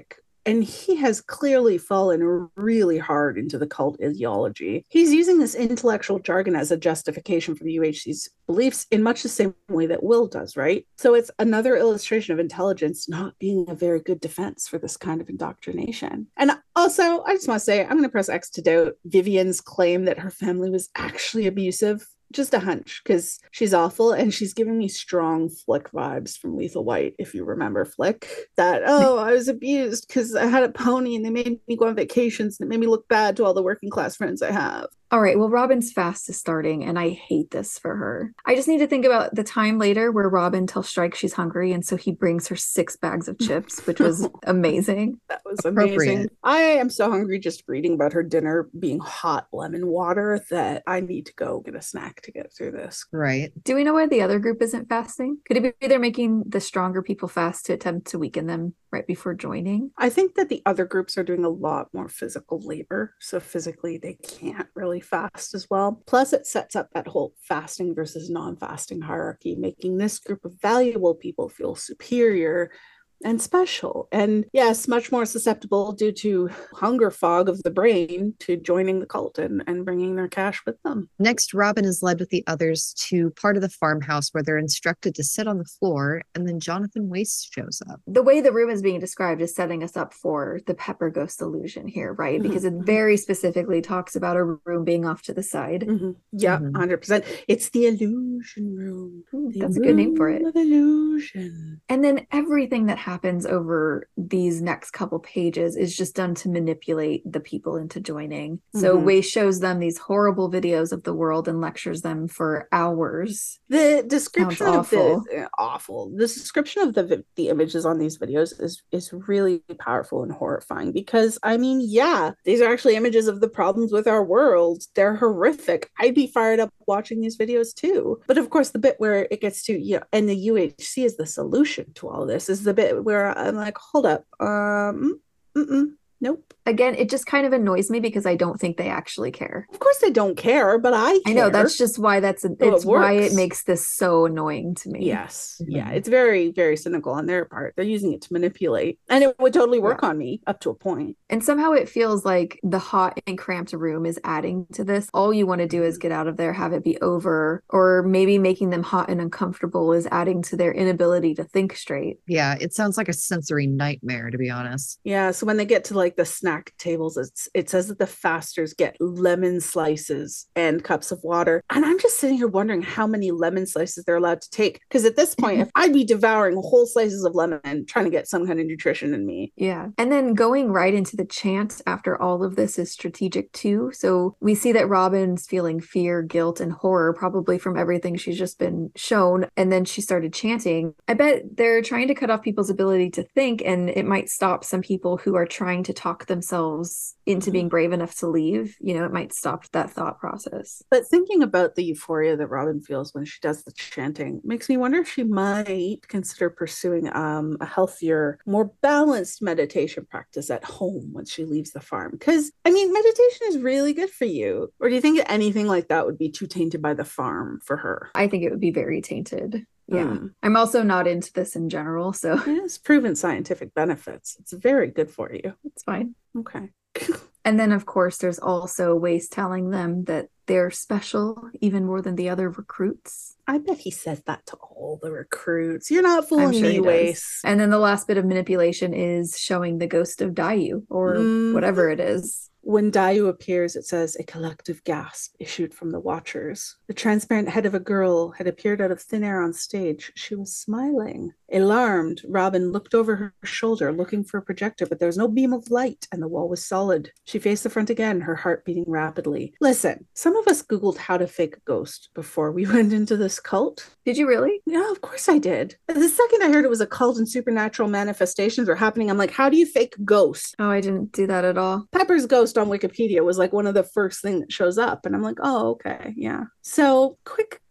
and he has clearly fallen really hard into the cult ideology. He's using this intellectual jargon as a justification for the U H C's beliefs in much the same way that Will does, right? So it's another illustration of intelligence not being a very good defense for this kind of indoctrination. And also, I just want to say, I'm going to press X to doubt Vivian's claim that her family was actually abusive. Just a hunch, because she's awful, and she's giving me strong Flick vibes from Lethal White, if you remember Flick. That, oh, I was abused because I had a pony and they made me go on vacations and it made me look bad to all the working class friends I have. All right, well, Robin's fast is starting, and I hate this for her. I just need to think about the time later where Robin tells Strike she's hungry, and so he brings her six bags of chips, which was amazing. That was amazing. I am so hungry just reading about her dinner being hot lemon water that I need to go get a snack to get through this. Right. Do we know why the other group isn't fasting? Could it be they're making the stronger people fast to attempt to weaken them right before joining? I think that the other groups are doing a lot more physical labor, so physically they can't really fast as well. Plus, it sets up that whole fasting versus non-fasting hierarchy, making this group of valuable people feel superior and special, and yes, much more susceptible due to hunger fog of the brain to joining the cult and, and bringing their cash with them. Next, Robin is led with the others to part of the farmhouse where they're instructed to sit on the floor, and then Jonathan Waste shows up. The way the room is being described is setting us up for the Pepper Ghost illusion here, right? Mm-hmm. Because it very specifically talks about a room being off to the side. Mm-hmm. Yeah, Mhm. one hundred percent. It's the illusion room. Ooh, The that's a good name for room it. of illusion. And then everything that happens over these next couple pages is just done to manipulate the people into joining. So Mhm. Waste shows them these horrible videos of the world and lectures them for hours. The description Sounds of the awful. uh, awful. The description of the vi- the images on these videos is is really powerful and horrifying, because I mean, yeah, these are actually images of the problems with our world. They're horrific. I'd be fired up watching these videos too. But of course, the bit where it gets to, you know, and the U H C is the solution to all this, is the bit where I'm like, hold up, um, mm-mm, nope. Again, it just kind of annoys me because I don't think they actually care. Of course, they don't care, but I care. I know, that's just why that's a, it it's why it works. makes this so annoying to me. Yes. Yeah. Mhm. It's very, very cynical on their part. They're using it to manipulate. And it would totally work Yeah. on me up to a point. And somehow it feels like the hot and cramped room is adding to this. All you want to do is get out of there, have it be over, or maybe making them hot and uncomfortable is adding to their inability to think straight. Yeah, it sounds like a sensory nightmare, to be honest. Yeah. So when they get to like the snack tables, it's it says that the fasters get lemon slices and cups of water. And I'm just sitting here wondering how many lemon slices they're allowed to take. Because at this point, if I'd be devouring whole slices of lemon trying to get some kind of nutrition in me. Yeah. And then going right into the chant after all of this is strategic too. So we see that Robin's feeling fear, guilt, and horror, probably from everything she's just been shown. And then she started chanting. I bet they're trying to cut off people's ability to think, and it might stop some people who are trying to talk themselves into being brave enough to leave. You know, it might stop that thought process. But thinking about the euphoria that Robin feels when she does the chanting makes me wonder if she might consider pursuing um, a healthier, more balanced meditation practice at home when she leaves the farm. Because, I mean, meditation is really good for you. Or do you think anything like that would be too tainted by the farm for her? I think it would be very tainted. Yeah. Mm. I'm also not into this in general, so It's proven scientific benefits. It's very good for you. it's fine. Okay. And then, of course, there's also Waste telling them that they're special even more than the other recruits. I bet he says that to all the recruits. You're not I'm fooling sure me, he does. Wace. And then the last bit of manipulation is showing the ghost of Dayu, or Mhm. whatever it is. When Dayu appears, it says a collective gasp issued from the watchers. The transparent head of a girl had appeared out of thin air on stage. She was smiling. Alarmed, Robin looked over her shoulder, looking for a projector, but there was no beam of light, and the wall was solid. She faced the front again, her heart beating rapidly. Listen, some of us Googled how to fake a ghost before we went into this cult. Did you really? Yeah, of course I did. The second I heard it was a cult and supernatural manifestations were happening, I'm like, how do you fake ghosts? Oh, I didn't do that at all. Pepper's ghost on Wikipedia was like one of the first thing that shows up, and I'm like, oh, okay, yeah. So quick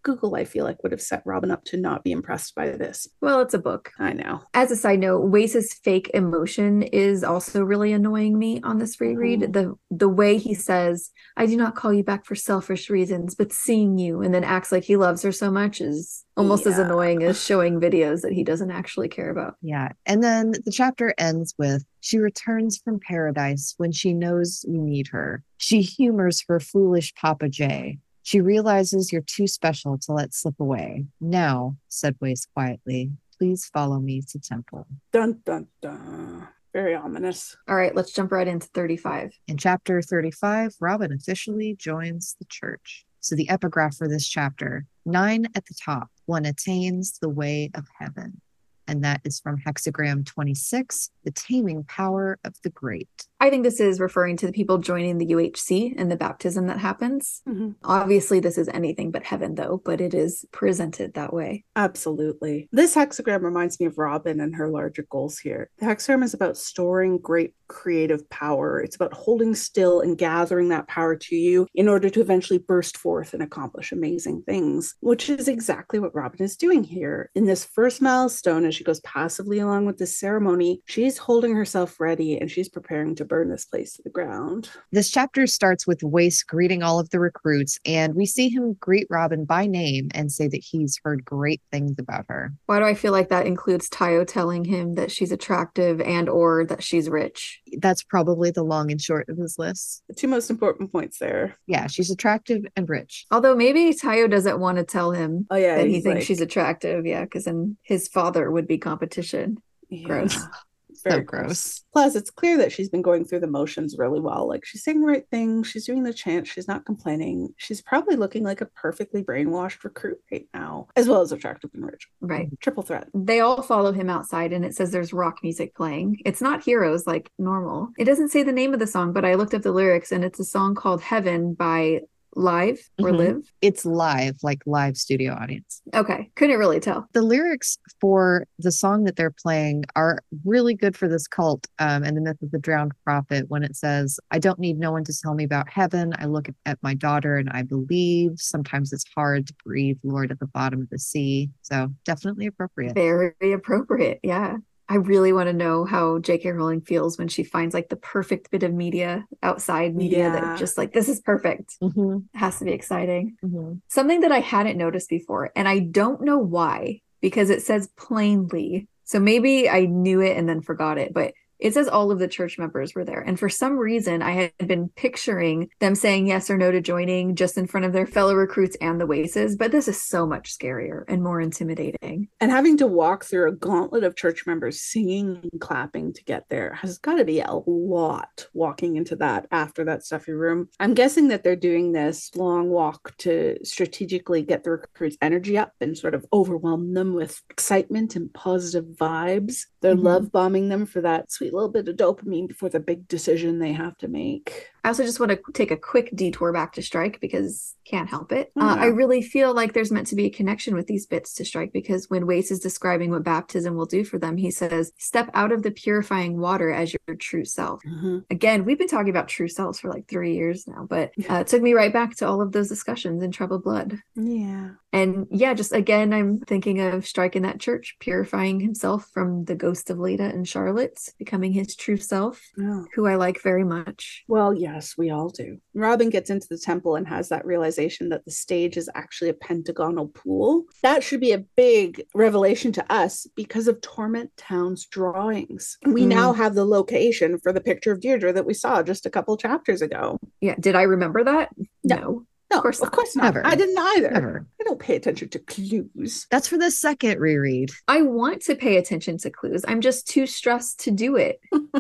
Google, I feel like, would have set Robin up to not be impressed by this. Well, it's a book. I know. As a side note, Wace's fake emotion is also really annoying me on this reread. Mm-hmm. The the way he says, I do not call you back for selfish reasons, but seeing you, and then acts like he loves her so much is almost yeah. as annoying as showing videos that he doesn't actually care about. Yeah. And then the chapter ends with, she returns from paradise when she knows we need her. She humors her foolish Papa J. She realizes you're too special to let slip away. Now, said Wace quietly, please follow me to temple. Dun, dun, dun. Very ominous. All right, let's jump right into thirty-five. In chapter thirty-five, Robin officially joins the church. So the epigraph for this chapter, nine at the top, one attains the way of heaven. And that is from Hexagram twenty-six, the taming power of the great. I think this is referring to the people joining the U H C and the baptism that happens. Mm-hmm. Obviously, this is anything but heaven, though, but it is presented that way. Absolutely. This hexagram reminds me of Robin and her larger goals here. The hexagram is about storing great creative power. It's about holding still and gathering that power to you in order to eventually burst forth and accomplish amazing things, which is exactly what Robin is doing here. In this first milestone, as she goes passively along with this ceremony, she's holding herself ready and she's preparing to burn this place to the ground. This chapter starts with Wace greeting all of the recruits, and we see him greet Robin by name and say that he's heard great things about her. Why do I feel like that includes Tayo telling him that she's attractive and or that she's rich? That's probably the long and short of his list. The two most important points there. Yeah, she's attractive and rich. Although maybe Tayo doesn't want to tell him oh, yeah, that he thinks like... she's attractive. Yeah, because then his father would be competition. Yeah. Gross. Very so gross. gross. Plus, it's clear that she's been going through the motions really well. Like, she's saying the right thing. She's doing the chant. She's not complaining. She's probably looking like a perfectly brainwashed recruit right now, as well as attractive and rich. Right. Triple threat. They all follow him outside, and it says there's rock music playing. It's not Heroes like normal. It doesn't say the name of the song, but I looked up the lyrics, and it's a song called Heaven by Live or mm-hmm. Live? It's live, like live studio audience. Okay. Couldn't really tell. The lyrics for the song that they're playing are really good for this cult um, and the myth of the drowned prophet when it says, I don't need no one to tell me about heaven. I look at, at my daughter and I believe. Sometimes it's hard to breathe, Lord, at the bottom of the sea. So definitely appropriate. Very appropriate. Yeah. I really want to know how J K Rowling feels when she finds like the perfect bit of media, outside media yeah. that just like, this is perfect. Mm-hmm. It has to be exciting. Mm-hmm. Something that I hadn't noticed before, and I don't know why, because it says plainly. So maybe I knew it and then forgot it, but it says all of the church members were there. And for some reason, I had been picturing them saying yes or no to joining just in front of their fellow recruits and the Waces. But this is so much scarier and more intimidating. And having to walk through a gauntlet of church members singing and clapping to get there has got to be a lot walking into that after that stuffy room. I'm guessing that they're doing this long walk to strategically get the recruits' energy up and sort of overwhelm them with excitement and positive vibes. They're mm-hmm. love bombing them for that sweet little bit of dopamine before the big decision they have to make. I also just want to take a quick detour back to Strike because can't help it. Yeah. Uh, I really feel like there's meant to be a connection with these bits to Strike because when Wace is describing what baptism will do for them, he says, step out of the purifying water as your true self. Mm-hmm. Again, we've been talking about true selves for like three years now, but uh, it took me right back to all of those discussions in Troubled Blood. Yeah. And yeah, just again, I'm thinking of Strike in that church, purifying himself from the ghost of Leda and Charlotte, becoming his true self, yeah. who I like very much. Well, yes, we all do. Robin gets into the temple and has that realization that the stage is actually a pentagonal pool. That should be a big revelation to us because of Torment Town's drawings. We mm. now have the location for the picture of Deirdre that we saw just a couple chapters ago. Yeah. Did I remember that? No. no. No, of course not. Of course not. Never. I didn't either. Never. I don't pay attention to clues. That's for the second reread. I want to pay attention to clues. I'm just too stressed to do it.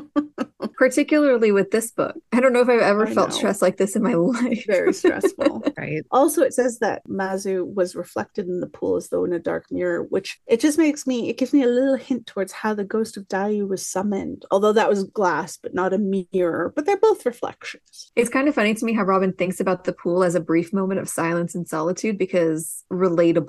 Particularly with this book. I don't know if I've ever I felt know. stressed like this in my life. Very stressful. Right. Also, it says that Mazu was reflected in the pool as though in a dark mirror, which it just makes me, it gives me a little hint towards how the ghost of Dayu was summoned. Although that was glass, but not a mirror. But they're both reflections. It's kind of funny to me how Robin thinks about the pool as a brief moment of silence and solitude because relatable.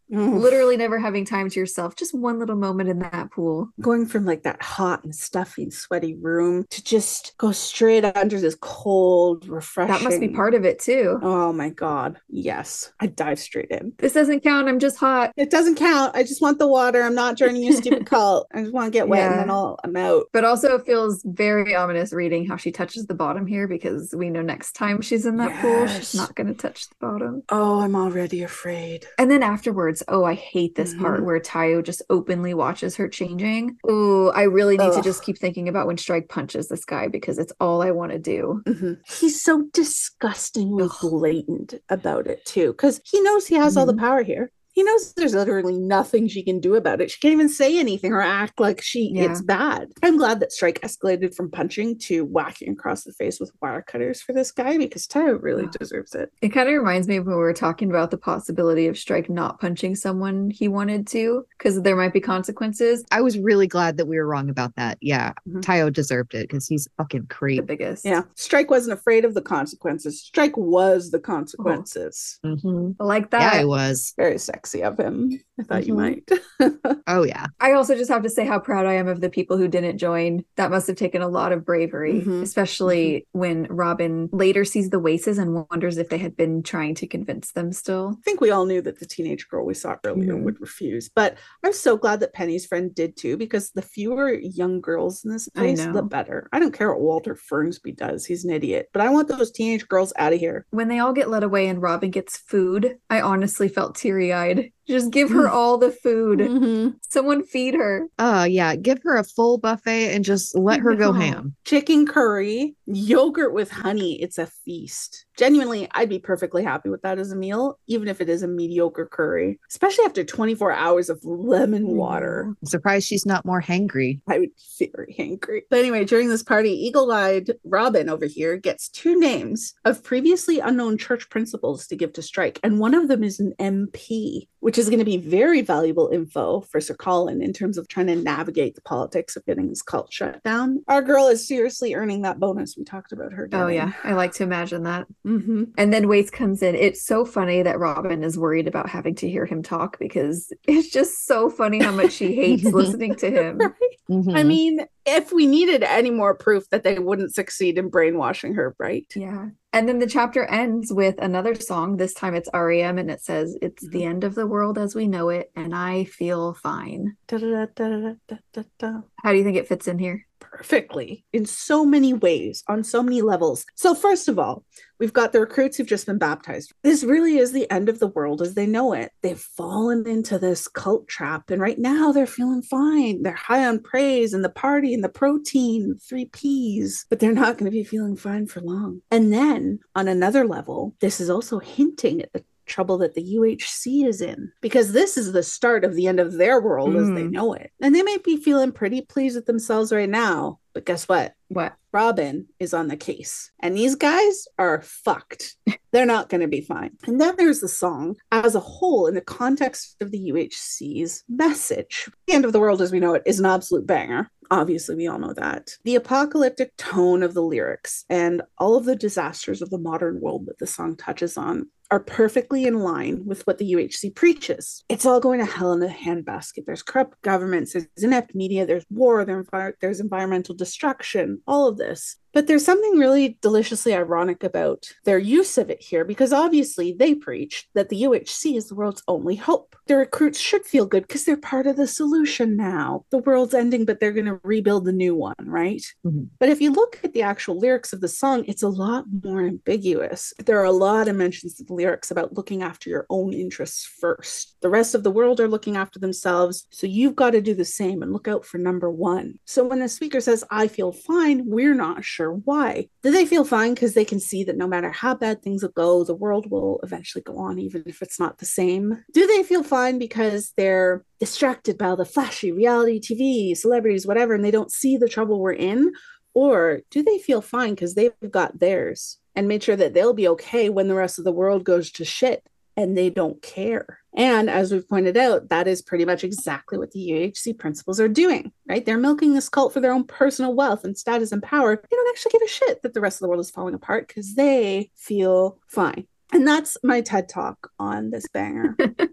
Mm. Literally never having time to yourself. Just one little moment in that pool. Going from like that hot and stuffy and sweaty room to just go straight under this cold, refreshing. That must be part of it too. Oh my God. Yes. I dive straight in. This doesn't count. I'm just hot. It doesn't count. I just want the water. I'm not joining your stupid cult. I just want to get wet Yeah. and then I'll, I'm out. But also it feels very ominous reading how she touches the bottom here, because we know next time she's in that pool, she's Yes. not going to touch the bottom. Oh, I'm already afraid. And then afterwards, oh, I hate this part Mhm. where Tayo just openly watches her changing. Oh, I really need to Ugh. just keep thinking about when Strike punches this guy, because it's all I want to do. Mhm. He's so disgustingly Ugh. blatant about it too, because he knows he has all the Mhm. power here. He knows there's literally nothing she can do about it. She can't even say anything or act like she Yeah. it's bad. I'm glad that Strike escalated from punching to whacking across the face with wire cutters for this guy, because Tayo really Ugh. deserves it. It kind of reminds me of when we were talking about the possibility of Strike not punching someone he wanted to, because there might be consequences. I was really glad that we were wrong about that. Yeah, Mhm. Tayo deserved it because he's a fucking The creep. biggest. Yeah. Strike wasn't afraid of the consequences. Strike was the consequences. hmm I like Yeah, that. I was. Very sexy of him. I thought you Mhm. might. Oh, yeah. I also just have to say how proud I am of the people who didn't join. That must have taken a lot of bravery, Mhm. especially when Robin later sees the Waces and wonders if they had been trying to convince them still. I think we all knew that the teenage girl we saw earlier Mhm. would refuse, but I'm so glad that Penny's friend did too, because the fewer young girls in this I place, the know. better. I don't care what Walter Fernsby does, he's an idiot, but I want those teenage girls out of here. When they all get led away and Robin gets food, I honestly felt teary-eyed. Just give her all the food. Mhm. Someone feed her. Oh, yeah. Give her a full buffet and just let her go No. ham. Chicken curry, yogurt with honey, it's a feast. Genuinely, I'd be perfectly happy with that as a meal, even if it is a mediocre curry, especially after twenty-four hours of lemon water. I'm surprised she's not more hangry. I would be very angry. But anyway, during this party, eagle-eyed Robin over here gets two names of previously unknown church principals to give to Strike, and one of them is an M P, which is going to be very valuable info for Sir Colin in terms of trying to navigate the politics of getting this cult shut down. Our girl is seriously earning that bonus we talked about her getting. Oh, yeah. I like to imagine that. Mm-hmm. And then Waits comes in. It's so funny that Robin is worried about having to hear him talk, because it's just so funny how much she hates listening to him. Right? Mhm. I mean, if we needed any more proof that they wouldn't succeed in brainwashing her, right? Yeah. And then the chapter ends with another song. This time it's R E M, and it says, "It's the end of the world as we know it, and I feel fine." Da-da-da-da-da-da-da. How do you think it fits in here? Perfectly in so many ways, on so many levels. So first of all, we've got the recruits who've just been baptized. This really is the end of the world as they know it. They've fallen into this cult trap, and right now they're feeling fine. They're high on praise and the party and the protein and three P's, but they're not going to be feeling fine for long. And then on another level, this is also hinting at the trouble that the U H C is in, because this is the start of the end of their world as they Mm. know it. And they may be feeling pretty pleased with themselves right now, but guess what? What? Robin is on the case, and these guys are fucked. They're not going to be fine. And then there's the song as a whole in the context of the U H C's message. The end of the world as we know it is an absolute banger. Obviously, we all know that. The apocalyptic tone of the lyrics and all of the disasters of the modern world that the song touches on are perfectly in line with what the U H C preaches. It's all going to hell in a handbasket. There's corrupt governments, there's inept media, there's war, there's environmental destruction, all of this. But there's something really deliciously ironic about their use of it here, because obviously they preach that the U H C is the world's only hope. The recruits should feel good because they're part of the solution now. The world's ending, but they're going to rebuild the new one, right? Mm-hmm. But if you look at the actual lyrics of the song, it's a lot more ambiguous. There are a lot of mentions of the lyrics about looking after your own interests first. The rest of the world are looking after themselves, so you've got to do the same and look out for number one. So when the speaker says, "I feel fine," we're not sure why. Do they feel fine because they can see that no matter how bad things will go, the world will eventually go on, even if it's not the same? Do they feel fine because they're distracted by all the flashy reality T V, celebrities, whatever, and they don't see the trouble we're in? Or do they feel fine because they've got theirs and made sure that they'll be okay when the rest of the world goes to shit and they don't care? And as we've pointed out, that is pretty much exactly what the U H C principals are doing, right? They're milking this cult for their own personal wealth and status and power. They don't actually give a shit that the rest of the world is falling apart because they feel fine. And that's my TED Talk on this banger.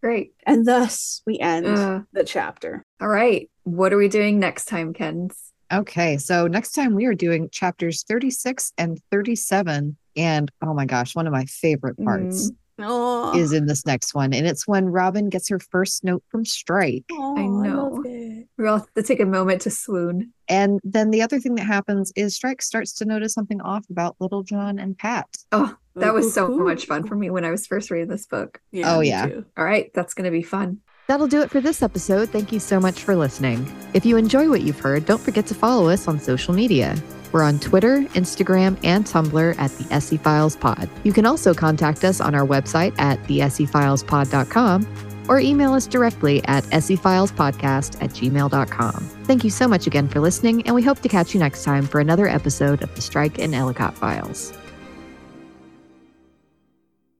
Great. And thus we end Uh, the chapter. All right. What are we doing next time, Kens? Okay, so next time we are doing chapters thirty-six and thirty-seven. And oh my gosh, one of my favorite parts Mm. Oh, is in this next one. And it's when Robin gets her first note from Strike. oh, I I know. love it. We all have to take a moment to swoon. And then the other thing that happens is Strike starts to notice something off about Little John and Pat. Oh, that was so Ooh. much fun for me when I was first reading this book. Yeah, Oh, me yeah. too. All right. That's going to be fun. That'll do it for this episode. Thank you so much for listening. If you enjoy what you've heard, don't forget to follow us on social media. We're on Twitter, Instagram, and Tumblr at the S E Files Pod. You can also contact us on our website at the S E Files Pod dot com or email us directly at sefilespodcast at gmail dot com. Thank you so much again for listening, and we hope to catch you next time for another episode of the Strike and Ellicott Files.